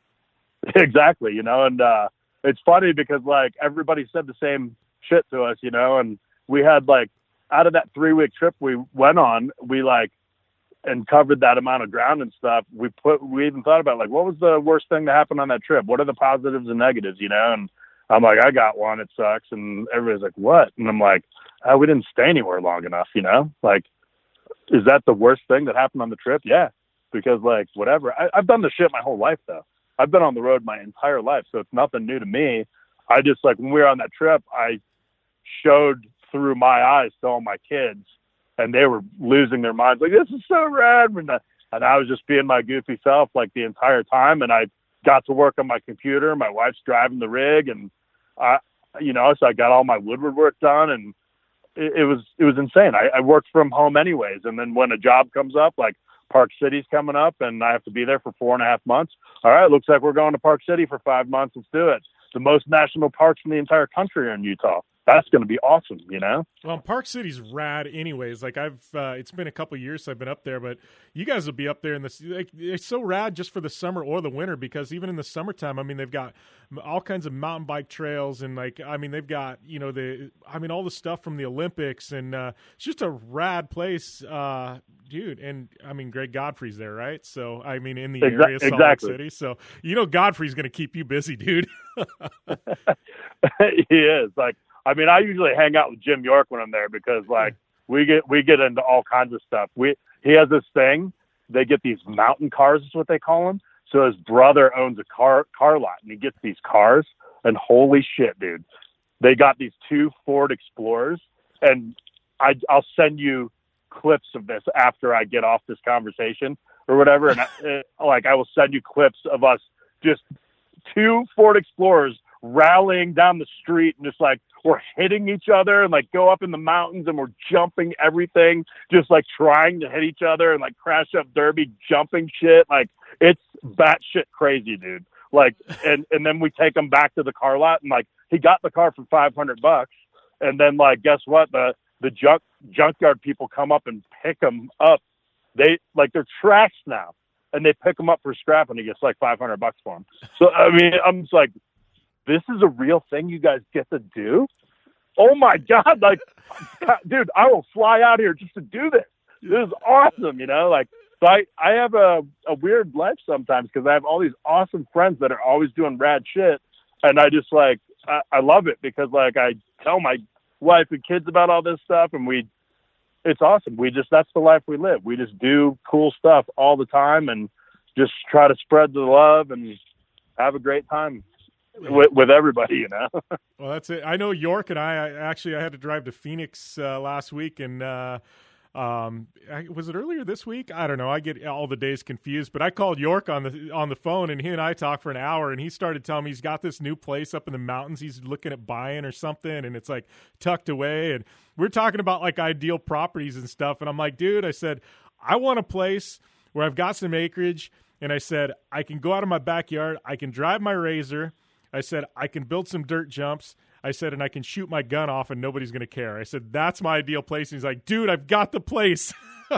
Exactly. You know, and, uh, it's funny because like everybody said the same shit to us, you know, and we had like, out of that three week trip we went on, we like, and covered that amount of ground and stuff. We put, we even thought about like, what was the worst thing that happened on that trip? What are the positives and negatives, you know? And I'm like, I got one, it sucks. And everybody's like, what? And I'm like, oh, we didn't stay anywhere long enough, you know? Like, is that the worst thing that happened on the trip? Yeah. Because like, whatever. I, I've done this shit my whole life though. I've been on the road my entire life. So it's nothing new to me. I just like, when we were on that trip, I showed through my eyes to all my kids, and they were losing their minds. Like, this is so rad. And I was just being my goofy self like the entire time. And I got to work on my computer. My wife's driving the rig and I, you know, so I got all my woodward work done and it, it was, it was insane. I, I worked from home anyways. And then when a job comes up, like Park City's coming up and I have to be there for four and a half months. All right. Looks like we're going to Park City for five months. Let's do it. The most national parks in the entire country are in Utah. That's going to be awesome, you know? Well, Park City's rad anyways. Like I've, uh, it's been a couple of years since I've been up there, but you guys will be up there in this, like, it's so rad just for the summer or the winter, because even in the summertime, I mean, they've got all kinds of mountain bike trails and like, I mean, they've got, you know, the, I mean, all the stuff from the Olympics and, uh, it's just a rad place, uh, dude. And I mean, Greg Godfrey's there, right? So, I mean, in the Exa- area, Salt exactly. Lake City. So, you know, Godfrey's going to keep you busy, dude. He is like, I mean, I usually hang out with Jim York when I'm there because like we get, we get into all kinds of stuff. We, he has this thing, they get these mountain cars is what they call them. So his brother owns a car, car lot and he gets these cars and holy shit, dude, they got these two Ford Explorers and I I'll send you clips of this after I get off this conversation or whatever. And I, like, I will send you clips of us just two Ford Explorers rallying down the street and just like we're hitting each other and like go up in the mountains and we're jumping everything, just like trying to hit each other and like crash up derby, jumping shit. Like it's batshit crazy, dude. Like, and, and then we take him back to the car lot and like he got the car for five hundred bucks. And then like, guess what? The, the junk junkyard people come up and pick them up. They like, they're trashed now and they pick them up for scrap and he gets like five hundred bucks for them. So, I mean, I'm just like, this is a real thing you guys get to do? Oh my God. Like, dude, I will fly out here just to do this. This is awesome. You know, like, so I, I have a, a weird life sometimes because I have all these awesome friends that are always doing rad shit. And I just like, I, I love it because like I tell my wife and kids about all this stuff, and we, it's awesome. We just, that's the life we live. We just do cool stuff all the time and just try to spread the love and have a great time with, with everybody, you know? Well, that's it. I know York and I, I actually, I had to drive to Phoenix uh, last week, and uh, um, I, was it earlier this week? I don't know. I get all the days confused, but I called York on the on the phone, and he and I talked for an hour, and he started telling me he's got this new place up in the mountains he's looking at buying or something, and it's like tucked away, and we're talking about like ideal properties and stuff, and I'm like, dude, I said, I want a place where I've got some acreage, and I said, I can go out of my backyard, I can drive my Razor, I said, I can build some dirt jumps, I said, and I can shoot my gun off and nobody's going to care. I said, that's my ideal place. And he's like, dude, I've got the place.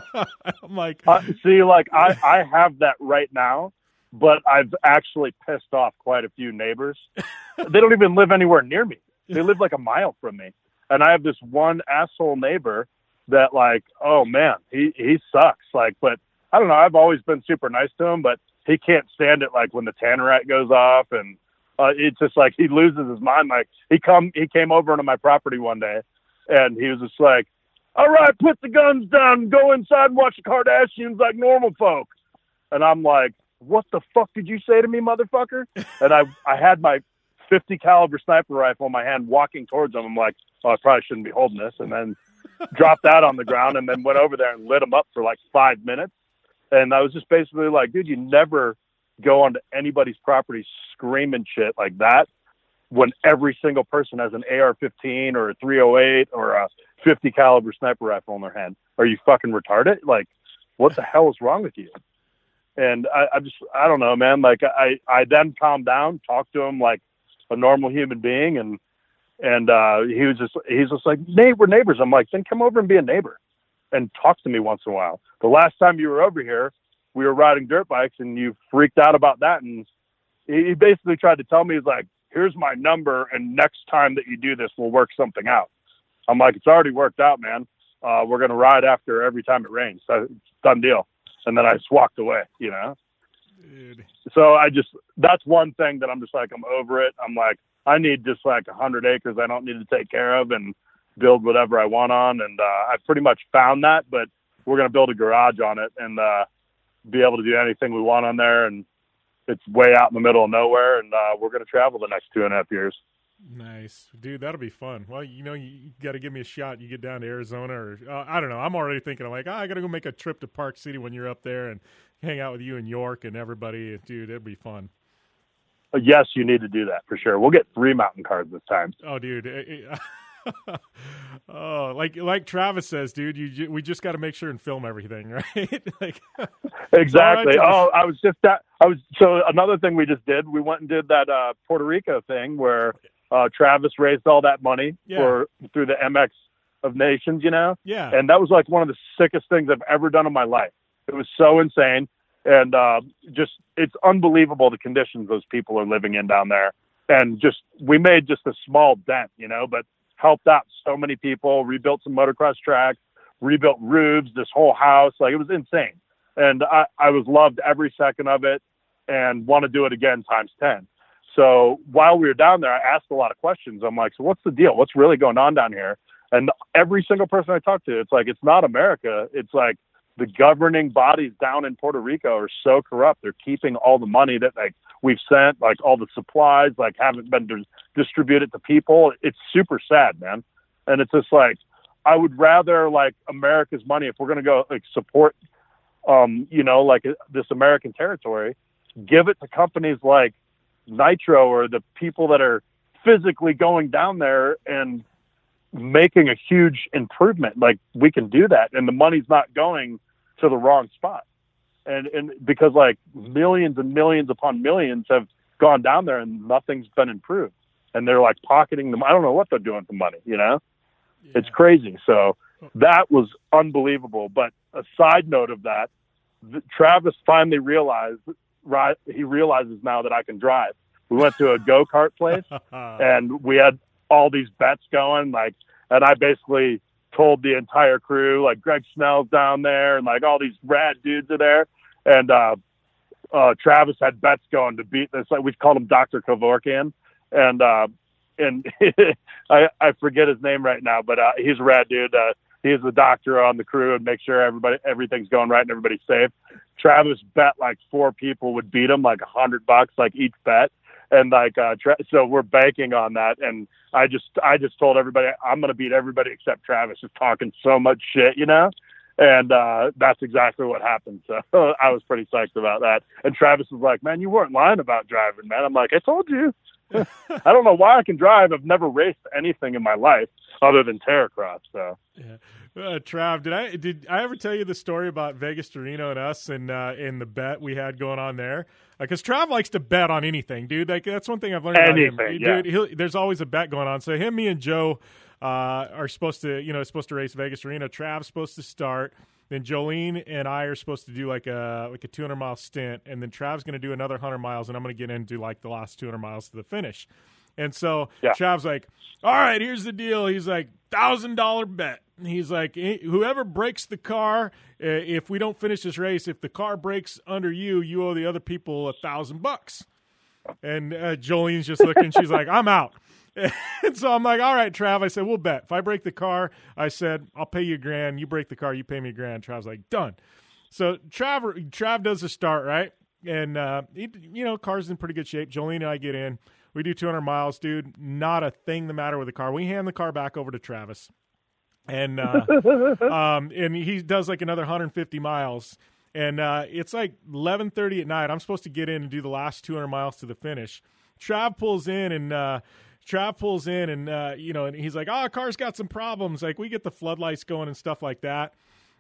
I'm like, uh, see, like I, I have that right now, but I've actually pissed off quite a few neighbors. They don't even live anywhere near me. They live like a mile from me. And I have this one asshole neighbor that like, oh man, he, he sucks. Like, but I don't know. I've always been super nice to him, but he can't stand it. Like when the tannerite goes off and, Uh, it's just like he loses his mind. Like he come, he came over onto my property one day, and he was just like, "All right, put the guns down, go inside and watch the Kardashians like normal folk." And I'm like, "What the fuck did you say to me, motherfucker?" And I, I had my fifty caliber sniper rifle in my hand, walking towards him. I'm like, "Oh, I probably shouldn't be holding this," and then dropped that on the ground, and then went over there and lit him up for like five minutes. And I was just basically like, "Dude, you never go onto anybody's property screaming shit like that when every single person has an A R fifteen or a three oh eight or a fifty caliber sniper rifle in their hand. Are you fucking retarded? Like, what the hell is wrong with you?" And I, I just, I don't know, man. Like I, I then calmed down, talked to him like a normal human being. And, and, uh, he was just, he's just like, "Nate, we're neighbors." I'm like, "Then come over and be a neighbor and talk to me once in a while. The last time you were over here, we were riding dirt bikes and you freaked out about that." And he basically tried to tell me, he's like, "Here's my number, and next time that you do this, we'll work something out." I'm like, "It's already worked out, man. Uh, we're going to ride after every time it rains. So it's done deal." And then I just walked away, you know? Dude. So I just, that's one thing that I'm just like, I'm over it. I'm like, I need just like a hundred acres I don't need to take care of and build whatever I want on. And uh, I pretty much found that, but we're going to build a garage on it and uh, be able to do anything we want on there. And it's way out in the middle of nowhere. And uh, we're going to travel the next two and a half years. Nice, dude. That'll be fun. Well, you know, you, you got to give me a shot. You get down to Arizona, or uh, I don't know. I'm already thinking, I'm like, oh, I got to go make a trip to Park City when you're up there and hang out with you in York and everybody. Dude, it'd be fun. Uh, yes, you need to do that for sure. We'll get three mountain cards this time. Oh, dude. It, it, oh, like like Travis says, dude. You we just got to make sure and film everything, right? Like exactly. Right oh, I was just that. I was so another thing we just did. We went and did that uh, Puerto Rico thing where uh, Travis raised all that money yeah. for through the M X of Nations, you know. Yeah. And that was like one of the sickest things I've ever done in my life. It was so insane, and uh, just it's unbelievable the conditions those people are living in down there. And just we made just a small dent, you know, but helped out so many people, rebuilt some motocross tracks, rebuilt roofs, this whole house. Like, it was insane. And I, I was loved every second of it and want to do it again times ten. So while we were down there, I asked a lot of questions. I'm like, so what's the deal? What's really going on down here? And every single person I talked to, it's like, it's not America. It's like the governing bodies down in Puerto Rico are so corrupt. They're keeping all the money that like we've sent, like all the supplies, like haven't been dis- distributed to people. It's super sad, man. And it's just like, I would rather like America's money, if we're going to go like support, um, you know, like this American territory, give it to companies like Nitro or the people that are physically going down there and making a huge improvement. Like, we can do that. And the money's not going to the wrong spot. And, and because like millions and millions upon millions have gone down there and nothing's been improved, and they're like pocketing them. I don't know what they're doing with the money, you know, yeah. It's crazy. So that was unbelievable. But a side note of that, the, Travis finally realized, right. He realizes now that I can drive. We went to a go-kart place and we had all these bets going, like, and I basically told the entire crew, like Greg Snell's down there and like all these rad dudes are there. And, uh, uh, Travis had bets going to beat this. Like, we called him Doctor Kevorkian. And, uh, and I I forget his name right now, but uh, he's a rad dude. Uh, he's the doctor on the crew and make sure everybody everything's going right and everybody's safe. Travis bet like four people would beat him like a hundred bucks like each bet, and like uh, tra- so we're banking on that. And I just I just told everybody I'm gonna beat everybody except Travis. Is talking so much shit, you know. And uh, that's exactly what happened. So I was pretty psyched about that. And Travis was like, man, you weren't lying about driving, man. I'm like, I told you. I don't know why I can drive. I've never raced anything in my life other than Terracross. So, yeah. Uh, Trav, did I did I ever tell you the story about Vegas to Reno and us and uh, in the bet we had going on there? Because uh, Trav likes to bet on anything, dude. Like that's one thing I've learned anything, about him. yeah. Dude, he'll, there's always a bet going on. So him, me, and Joe uh, are supposed to, you know, supposed to race Vegas to Reno. Trav's supposed to start. Then Jolene and I are supposed to do like a like a two hundred mile stint, and then Trav's going to do another one hundred miles, and I'm going to get into like the last two hundred miles to the finish. And so yeah. Trav's like, all right, here's the deal. He's like, one thousand dollars bet. He's like, whoever breaks the car, uh, if we don't finish this race, if the car breaks under you, you owe the other people a one thousand bucks. And uh, Jolene's just looking. She's like, I'm out. And so I'm like, all right, Trav. I said, we'll bet. If I break the car, I said, I'll pay you a grand. You break the car, you pay me a grand. Trav's like, done. So Trav, Trav does the start, right? And, uh, he, you know, car's in pretty good shape. Jolene and I get in. We do two hundred miles, dude. Not a thing the matter with the car. We hand the car back over to Travis. And uh, um, and he does like another one hundred fifty miles. And uh, it's like eleven thirty at night. I'm supposed to get in and do the last two hundred miles to the finish. Trav pulls in and uh, – Trav pulls in and, uh, you know, and he's like, oh, car's got some problems. Like, we get the floodlights going and stuff like that.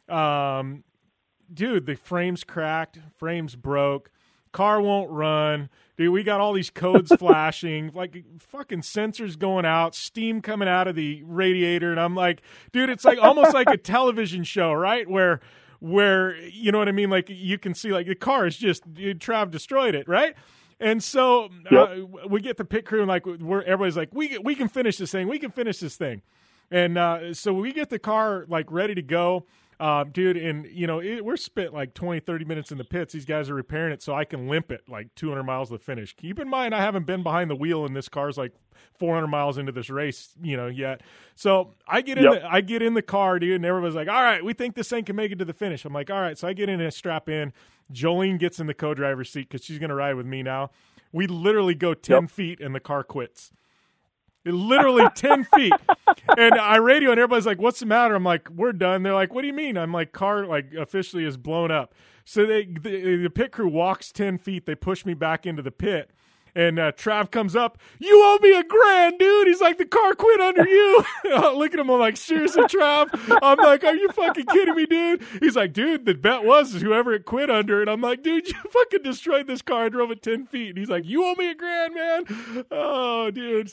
Um, dude, the frame's cracked. Frame's broke. Car won't run. Dude, we got all these codes flashing. Like, fucking sensors going out. Steam coming out of the radiator. And I'm like, dude, it's like almost like a television show, right? Where, where you know what I mean? Like, you can see, like, the car is just, dude, Trav destroyed it, right? And so yep. uh, we get the pit crew and like we're everybody's like we we can finish this thing, we can finish this thing, and uh, so we get the car like ready to go, uh, dude. And you know it, we're spent like twenty, thirty minutes in the pits. These guys are repairing it so I can limp it like two hundred miles to the finish. Keep in mind I haven't been behind the wheel and this car's like four hundred miles into this race, you know yet. So I get in yep. the, I get in the car, dude, and everybody's like, all right, we think this thing can make it to the finish. I'm like, all right. So I get in and strap in. Jolene gets in the co-driver's seat because she's going to ride with me now. We literally go ten yep. feet and the car quits. It literally ten feet. And I radio and everybody's like, what's the matter? I'm like, we're done. They're like, what do you mean? I'm like, car like officially is blown up. So they the, the pit crew walks ten feet. They push me back into the pit. And uh, Trav comes up, you owe me a grand, dude. He's like, the car quit under you. I look at him, I'm like, seriously, Trav? I'm like, are you fucking kidding me, dude? He's like, dude, the bet was whoever it quit under. And I'm like, dude, you fucking destroyed this car. I drove it ten feet. And he's like, you owe me a grand, man. Oh, dude.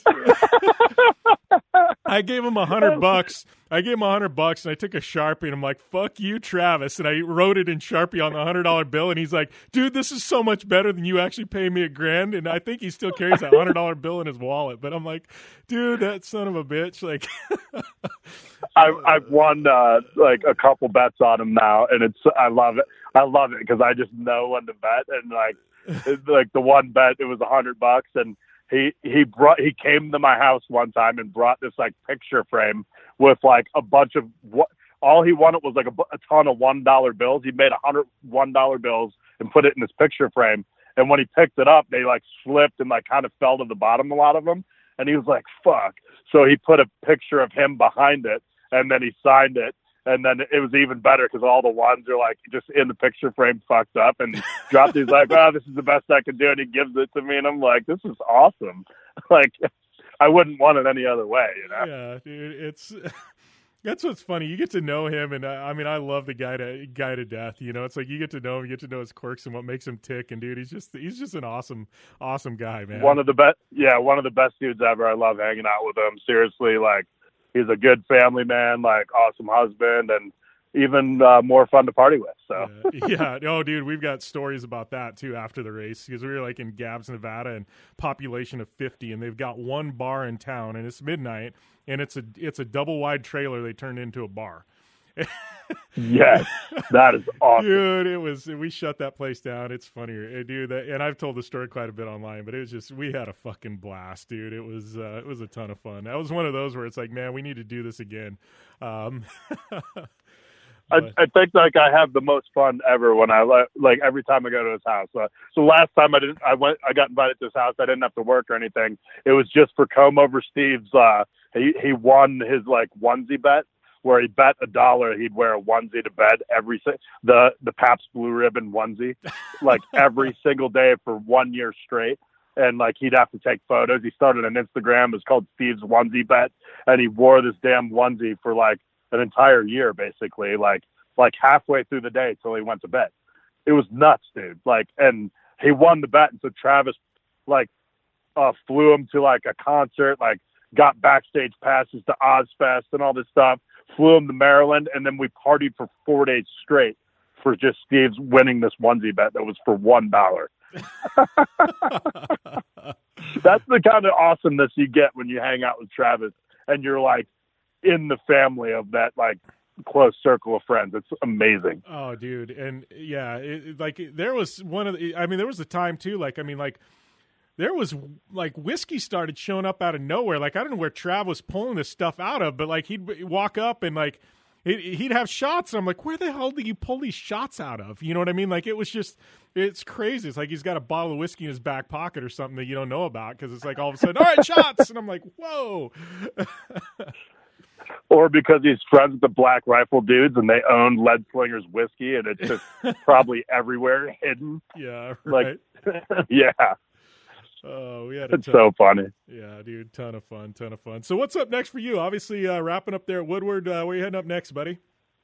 I gave him a hundred bucks. I gave him a hundred bucks, and I took a Sharpie, and I'm like, fuck you, Travis. And I wrote it in Sharpie on the hundred dollar bill, and he's like, dude, this is so much better than you actually paying me a grand. And I think he still carries that hundred dollar bill in his wallet. But I'm like, dude, that son of a bitch. Like, I've, I've won uh, like a couple bets on him now, and it's I love it. I love it because I just know when to bet, and like, it's like the one bet, it was a hundred bucks, and he he brought he came to my house one time and brought this like picture frame with like a bunch of what all he wanted was like a, a ton of one dollar bills. He made a hundred one dollar bills and put it in this picture frame. And when he picked it up, they like slipped and like kind of fell to the bottom, a lot of them. And he was like, fuck. So he put a picture of him behind it, and then he signed it. And then it was even better because all the ones are like just in the picture frame fucked up, and dropped. He's like, oh, this is the best I can do. And he gives it to me. And I'm like, this is awesome. Like, I wouldn't want it any other way, you know? Yeah, dude. It's, that's what's funny. You get to know him. And I, I mean, I love the guy to guy to death, you know, it's like you get to know him, you get to know his quirks and what makes him tick. And dude, he's just, he's just an awesome, awesome guy, man. One of the best. Yeah. One of the best dudes ever. I love hanging out with him. Seriously. Like, he's a good family man, like awesome husband, and even uh, more fun to party with. So yeah. yeah. Oh, dude, we've got stories about that too after the race, because we were like in Gabbs, Nevada, and population of fifty, and they've got one bar in town, and it's midnight, and it's a it's a double wide trailer they turned into a bar. Yes, that is awesome. Dude, it was, we shut that place down. It's funnier. Dude, that, and I've told the story quite a bit online, but it was just, we had a fucking blast, dude. It was, uh, it was a ton of fun. That was one of those where it's like, man, we need to do this again. Um, I, I think like I have the most fun ever when I like every time I go to his house. Uh, so last time I didn't, I went, I got invited to his house. I didn't have to work or anything. It was just for Comb Over Steve's. Uh, he he won his like onesie bet where he bet a dollar he'd wear a onesie to bed every si- the the Pabst Blue Ribbon onesie like every single day for one year straight. And like he'd have to take photos. He started an Instagram. It's called Steve's Onesie Bet, and he wore this damn onesie for like an entire year, basically, like like halfway through the day till he went to bed. It was nuts, dude. Like, and he won the bet, and so Travis like uh, flew him to like a concert, like got backstage passes to Ozfest and all this stuff. Flew him to Maryland, and then we partied for four days straight for just Steve's winning this onesie bet that was for one dollar. That's the kind of awesomeness you get when you hang out with Travis, and you're like in the family of that like close circle of friends. It's amazing. Oh, dude. And yeah, it, it, like there was one of the, I mean, there was a time too, like, I mean, like there was like whiskey started showing up out of nowhere. Like, I don't know where Trav was pulling this stuff out of, but like he'd walk up and like, he'd have shots. And I'm like, where the hell do you pull these shots out of? You know what I mean? Like, it was just, it's crazy. It's like he's got a bottle of whiskey in his back pocket or something that you don't know about. Cause it's like all of a sudden, all right, shots. And I'm like, whoa. Or because he's friends with the Black Rifle dudes and they own Lead Slingers whiskey and it's just probably everywhere hidden. Yeah. Right. Like, yeah. Oh, we had a it's so funny. Yeah, dude. Ton of fun. Ton of fun. So what's up next for you? Obviously, uh, wrapping up there at Woodward. Uh, where are you heading up next, buddy?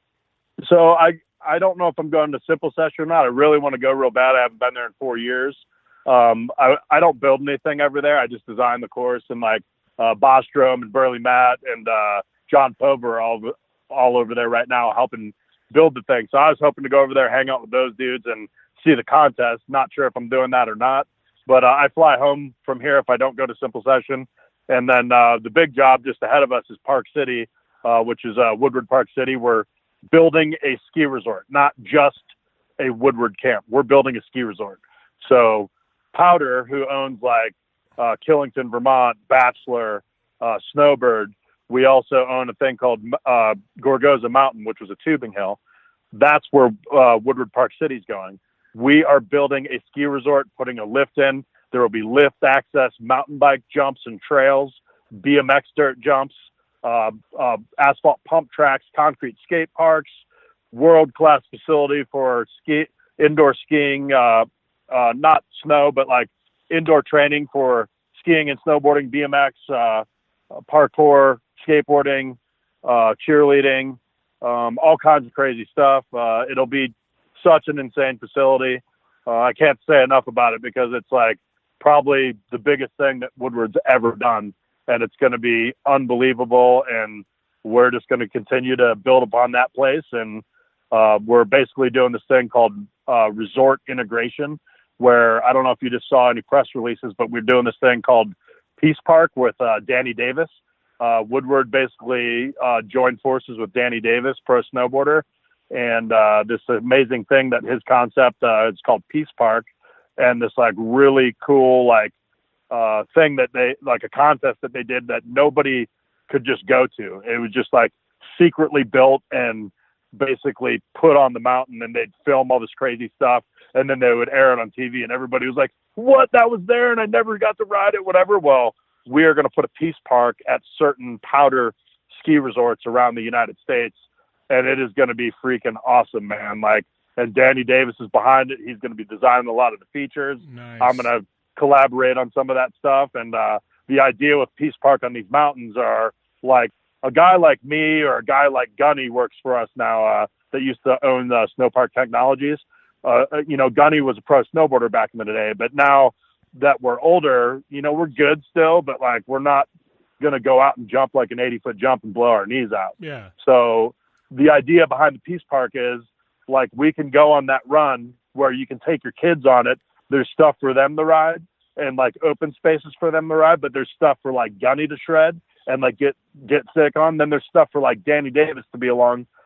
So I, I don't know if I'm going to Simple Session or not. I really want to go real bad. I haven't been there in four years. Um, I, I don't build anything over there. I just design the course, and like uh, Bostrom and Burley Matt and uh, John Pover are all, all over there right now helping build the thing. So I was hoping to go over there, hang out with those dudes and see the contest. Not sure if I'm doing that or not. But uh, I fly home from here if I don't go to Simple Session. And then uh, the big job just ahead of us is Park City, uh, which is uh, Woodward Park City. We're building a ski resort, not just a Woodward camp. We're building a ski resort. So Powder, who owns like uh, Killington, Vermont, Bachelor, uh, Snowbird, we also own a thing called uh, Gorgoza Mountain, which was a tubing hill. That's where uh, Woodward Park City is going. We are building a ski resort, putting a lift in. There will be lift access, mountain bike jumps and trails, B M X dirt jumps, uh, uh, asphalt pump tracks, concrete skate parks, world-class facility for ski, indoor skiing, uh, uh, not snow, but like indoor training for skiing and snowboarding, B M X, uh, parkour, skateboarding, uh, cheerleading, um, all kinds of crazy stuff. Uh, it'll be such an insane facility. Uh, I can't say enough about it because it's like probably the biggest thing that Woodward's ever done. And it's going to be unbelievable. And we're just going to continue to build upon that place. And uh, we're basically doing this thing called uh, resort integration, where I don't know if you just saw any press releases, but we're doing this thing called Peace Park with uh, Danny Davis. Uh, Woodward basically uh, joined forces with Danny Davis, pro snowboarder. And uh, this amazing thing that his concept, uh, it's called Peace Park, and this like really cool like uh, thing that they like a contest that they did that nobody could just go to. It was just like secretly built and basically put on the mountain, and they'd film all this crazy stuff, and then they would air it on T V, and everybody was like, "What? That was there, and I never got to ride it." Whatever. Well, we are going to put a Peace Park at certain Powder ski resorts around the United States. And it is going to be freaking awesome, man. Like, and Danny Davis is behind it. He's going to be designing a lot of the features. Nice. I'm going to collaborate on some of that stuff. And uh, the idea with Peace Park on these mountains are like a guy like me or a guy like Gunny works for us now uh, that used to own uh, Snowpark Technologies. Uh, you know, Gunny was a pro snowboarder back in the day, but now that we're older, you know, we're good still, but like we're not going to go out and jump like an eighty foot jump and blow our knees out. Yeah. So the idea behind the Peace Park is like we can go on that run where you can take your kids on it. There's stuff for them to ride and like open spaces for them to ride, but there's stuff for like Gunny to shred and like get get sick on. Then there's stuff for like Danny Davis to be along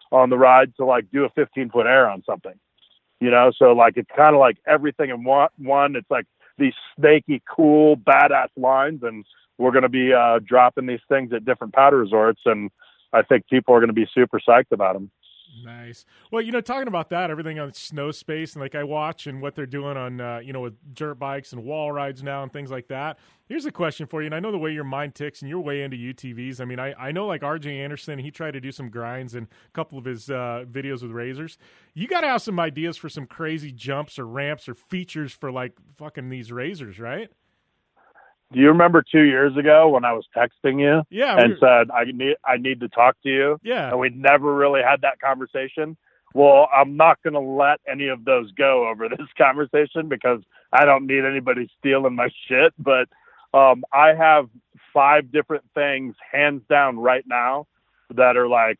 on the ride to like do a fifteen foot air on something, you know? So like, it's kind of like everything in one, one, it's like these snaky, cool, badass lines. And we're going to be uh, dropping these things at different powder resorts. And I think people are going to be super psyched about them. Nice. Well, you know, talking about that, everything on snow space, and like I watch and what they're doing on, uh, you know, with dirt bikes and wall rides now and things like that. Here's a question for you, and I know the way your mind ticks, and you're way into U T Vs. I mean, I, I know like R J Anderson, he tried to do some grinds in a couple of his uh, videos with razors. You got to have some ideas for some crazy jumps or ramps or features for like fucking these razors, right? Do you remember two years ago when I was texting you yeah, and said, I need, I need to talk to you? Yeah. And we never really had that conversation. Well, I'm not going to let any of those go over this conversation because I don't need anybody stealing my shit. But um, I have five different things hands down right now that are like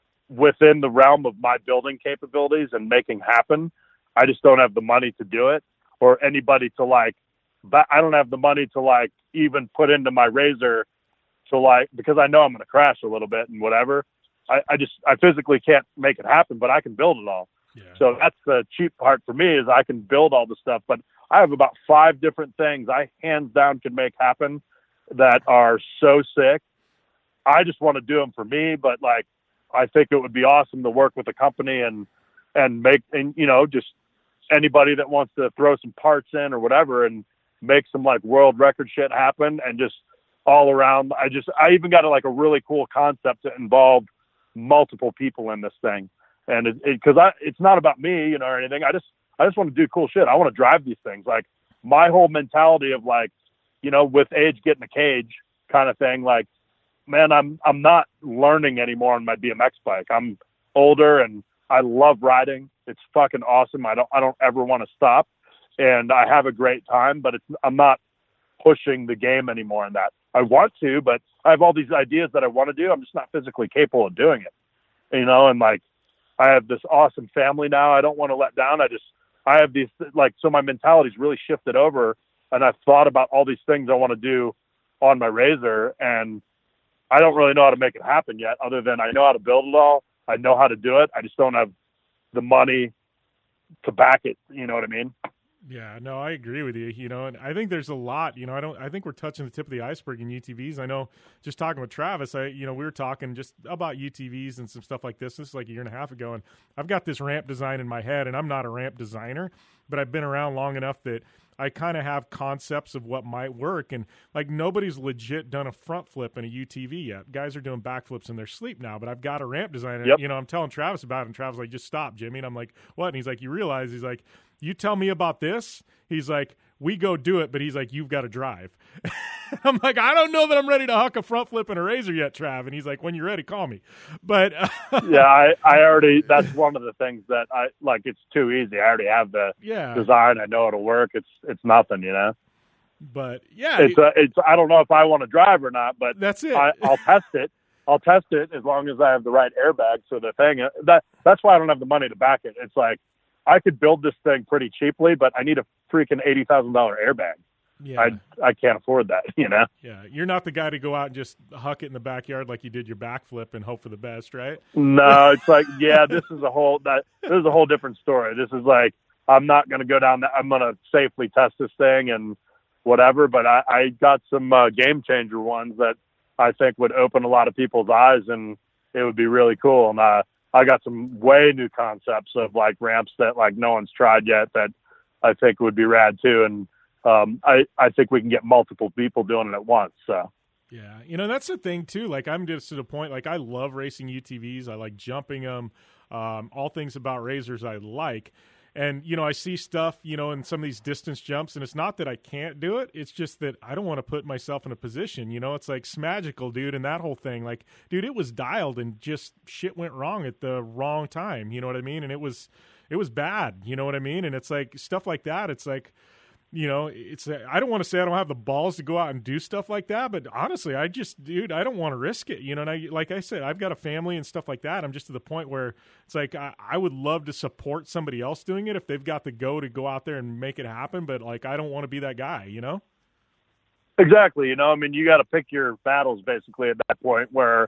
within the realm of my building capabilities and making happen. I just don't have the money to do it or anybody to like, but I don't have the money to like even put into my razor to like, because I know I'm going to crash a little bit and whatever. I, I just, I physically can't make it happen, but I can build it all. Yeah. So that's the cheap part for me is I can build all the stuff, but I have about five different things I hands down can make happen that are so sick. I just want to do them for me, but like, I think it would be awesome to work with a company and, and make, and, you know, just anybody that wants to throw some parts in or whatever and make some like world record shit happen and just all around. I just, I even got a, like a really cool concept that involved multiple people in this thing. And it, it cause I, it's not about me, you know, or anything. I just, I just want to do cool shit. I want to drive these things. Like my whole mentality of like, you know, with age, getting a cage kind of thing. Like, man, I'm, I'm not learning anymore on my B M X bike. I'm older and I love riding. It's fucking awesome. I don't, I don't ever want to stop. And I have a great time, but it's, I'm not pushing the game anymore in that. I want to, but I have all these ideas that I want to do. I'm just not physically capable of doing it, you know? And like, I have this awesome family now. I don't want to let down. I just, I have these, like, so my mentality's really shifted over and I've thought about all these things I want to do on my razor. And I don't really know how to make it happen yet, other than I know how to build it all. I know how to do it. I just don't have the money to back it. You know what I mean? Yeah, no, I agree with you, you know, and I think there's a lot, you know, I don't, I think we're touching the tip of the iceberg in U T Vs. I know just talking with Travis, I, you know, we were talking just about U T Vs and some stuff like this. This is like a year and a half ago. And I've got this ramp design in my head and I'm not a ramp designer, but I've been around long enough that I kind of have concepts of what might work. And like nobody's legit done a front flip in a U T V yet. Guys are doing backflips in their sleep now, but I've got a ramp designer. Yep. You know, I'm telling Travis about it and Travis like, just stop, Jimmy. And I'm like, what? And he's like, you realize, he's like, you tell me about this. He's like, we go do it, but he's like, you've got to drive. I'm like, I don't know that I'm ready to huck a front flip and a razor yet, Trav. And he's like, when you're ready, call me. But yeah, I, I already, that's one of the things that I like, it's too easy. I already have the yeah. design. I know it'll work. It's, it's nothing, you know, but yeah, it's, a, it's, I don't know if I want to drive or not, but that's it. I, I'll test it. I'll test it as long as I have the right airbag. So the thing that, that's why I don't have the money to back it. It's like, I could build this thing pretty cheaply, but I need a freaking eighty thousand dollars airbag. Yeah. I I can't afford that, you know? Yeah. You're not the guy to go out and just huck it in the backyard like you did your backflip and hope for the best, right? No, it's like, yeah, this is a whole, that, this is a whole different story. This is like, I'm not going to go down that. I'm going to safely test this thing and whatever, but I, I got some uh, game changer ones that I think would open a lot of people's eyes and it would be really cool. And, uh, I got some way new concepts of like ramps that like no one's tried yet that I think would be rad too. And um, I, I think we can get multiple people doing it at once. So, yeah, you know, that's the thing too. Like I'm just to the point, like I love racing U T Vs. I like jumping them, um, all things about razors I like. And, you know, I see stuff, you know, in some of these distance jumps, and it's not that I can't do it. It's just that I don't want to put myself in a position, you know. It's like Smagical, dude, and that whole thing. Like, dude, it was dialed and just shit went wrong at the wrong time, you know what I mean? And it was it was bad, you know what I mean? And it's like stuff like that. It's like, you know, it's I don't want to say I don't have the balls to go out and do stuff like that, but honestly, I just, dude, I don't want to risk it, you know. And I, like I said, I've got a family and stuff like that. I'm just to the point where it's like I, I would love to support somebody else doing it if they've got the go to go out there and make it happen, but like I don't want to be that guy, you know. Exactly, you know. I mean, you got to pick your battles basically at that point where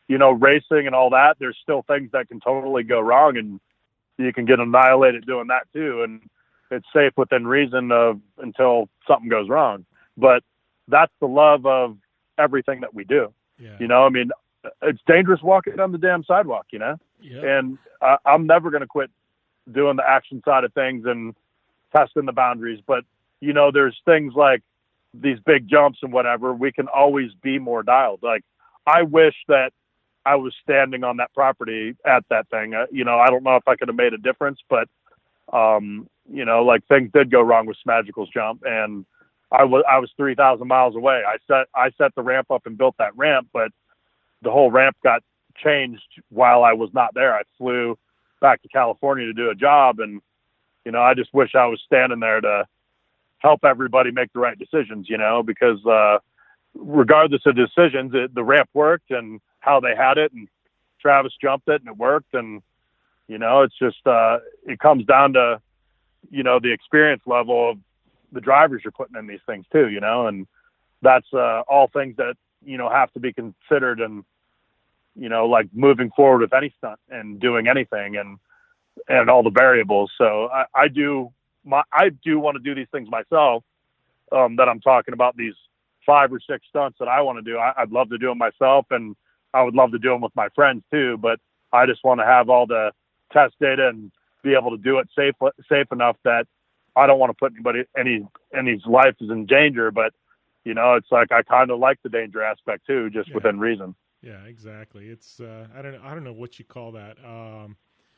you know, racing and all that, there's still things that can totally go wrong, and you can get annihilated doing that too. And it's safe within reason of until something goes wrong. But that's the love of everything that we do. Yeah. You know, I mean, it's dangerous walking on the damn sidewalk, you know, Yep. and uh, I'm never going to quit doing the action side of things and testing the boundaries. But, you know, there's things like these big jumps and whatever, we can always be more dialed. Like, I wish that I was standing on that property at that thing. Uh, you know, I don't know if I could have made a difference, but, um, you know, like things did go wrong with Smagical's jump, and I was, I was three thousand miles away. I set, I set the ramp up and built that ramp, but the whole ramp got changed while I was not there. I flew back to California to do a job. And, you know, I just wish I was standing there to help everybody make the right decisions, you know, because, uh, regardless of decisions, it, the ramp worked and how they had it, and Travis jumped it and it worked. And, you know, it's just, uh, it comes down to, you know, the experience level of the drivers you're putting in these things too, you know, and that's, uh, all things that, you know, have to be considered, and, you know, like moving forward with any stunt and doing anything, and, and all the variables. So I, I do my, I do want to do these things myself, um, that I'm talking about, these five or six stunts that I want to do. I, I'd love to do them myself, and I would love to do them with my friends too, but I just want to have all the test data and be able to do it safe, safe enough that I don't want to put anybody, any, anybody's life is in danger, but, you know, it's like, I kind of like the danger aspect too, just Yeah. within reason. Yeah, exactly. It's, uh, I don't, I don't know what you call that. Um,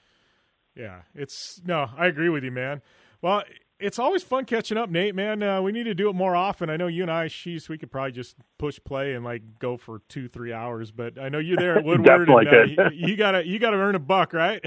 yeah, it's, no, I agree with you, man. Well, it's always fun catching up, Nate, man. Uh, we need to do it more often. I know you and I, sheesh, we could probably just push play and like go for two, three hours, but I know you're there at Woodward. Definitely and, uh, could. you, you gotta, you gotta earn a buck, right?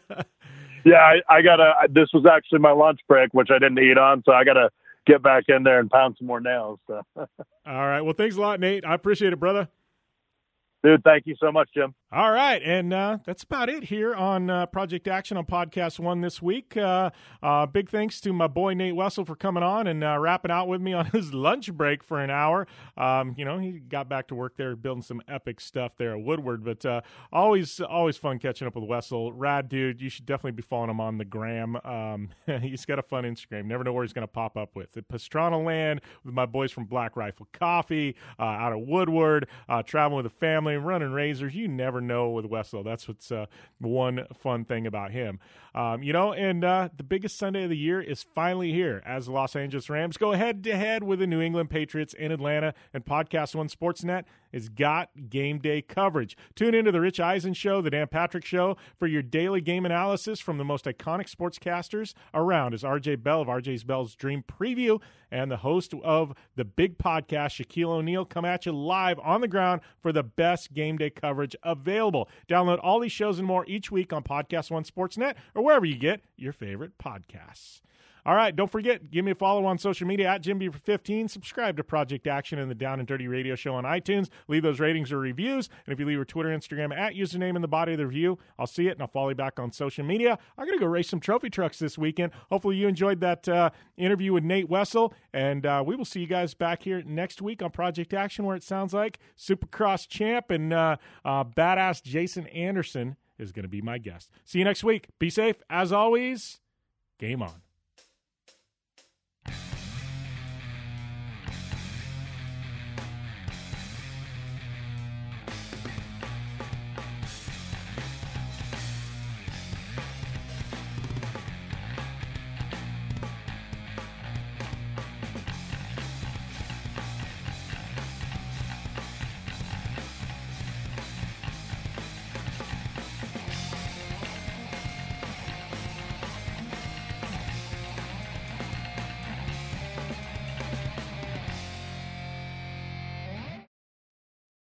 Yeah, I, I gotta, this was actually my lunch break, which I didn't eat on. So I gotta get back in there and pound some more nails. So. All right. Well, thanks a lot, Nate. I appreciate it, brother. Dude, thank you so much, Jim. All right, and uh, that's about it here on uh, Project Action on Podcast One this week. Uh, uh, big thanks to my boy Nate Wessel for coming on and uh, wrapping out with me on his lunch break for an hour. Um, you know, he got back to work there building some epic stuff there at Woodward, but uh, always always fun catching up with Wessel. Rad dude, you should definitely be following him on the gram. Um, he's got a fun Instagram. Never know where he's going to pop up with. At Pastrana Land with my boys from Black Rifle Coffee, uh, out of Woodward, uh, traveling with a family, running razors. You never know with Wessel. That's what's uh, one fun thing about him. Um, you know, and uh, the biggest Sunday of the year is finally here as the Los Angeles Rams go head-to-head with the New England Patriots in Atlanta, and Podcast One Sportsnet has got game day coverage. Tune into the Rich Eisen Show, the Dan Patrick Show, for your daily game analysis from the most iconic sportscasters around, as R J Bell of R J's Bell's Dream Preview and the host of the big podcast, Shaquille O'Neal, come at you live on the ground for the best game day coverage available. Download all these shows and more each week on Podcast One Sportsnet or wherever you get your favorite podcasts. All right, don't forget, give me a follow on social media at Jim Beaver fifteen. Subscribe to Project Action and the Down and Dirty Radio Show on iTunes. Leave those ratings or reviews. And if you leave your Twitter, Instagram at username in the body of the review, I'll see it and I'll follow you back on social media. I'm going to go race some trophy trucks this weekend. Hopefully you enjoyed that uh, interview with Nate Wessel. And uh, we will see you guys back here next week on Project Action, where it sounds like Supercross champ and uh, uh, badass Jason Anderson is going to be my guest. See you next week. Be safe. As always, game on.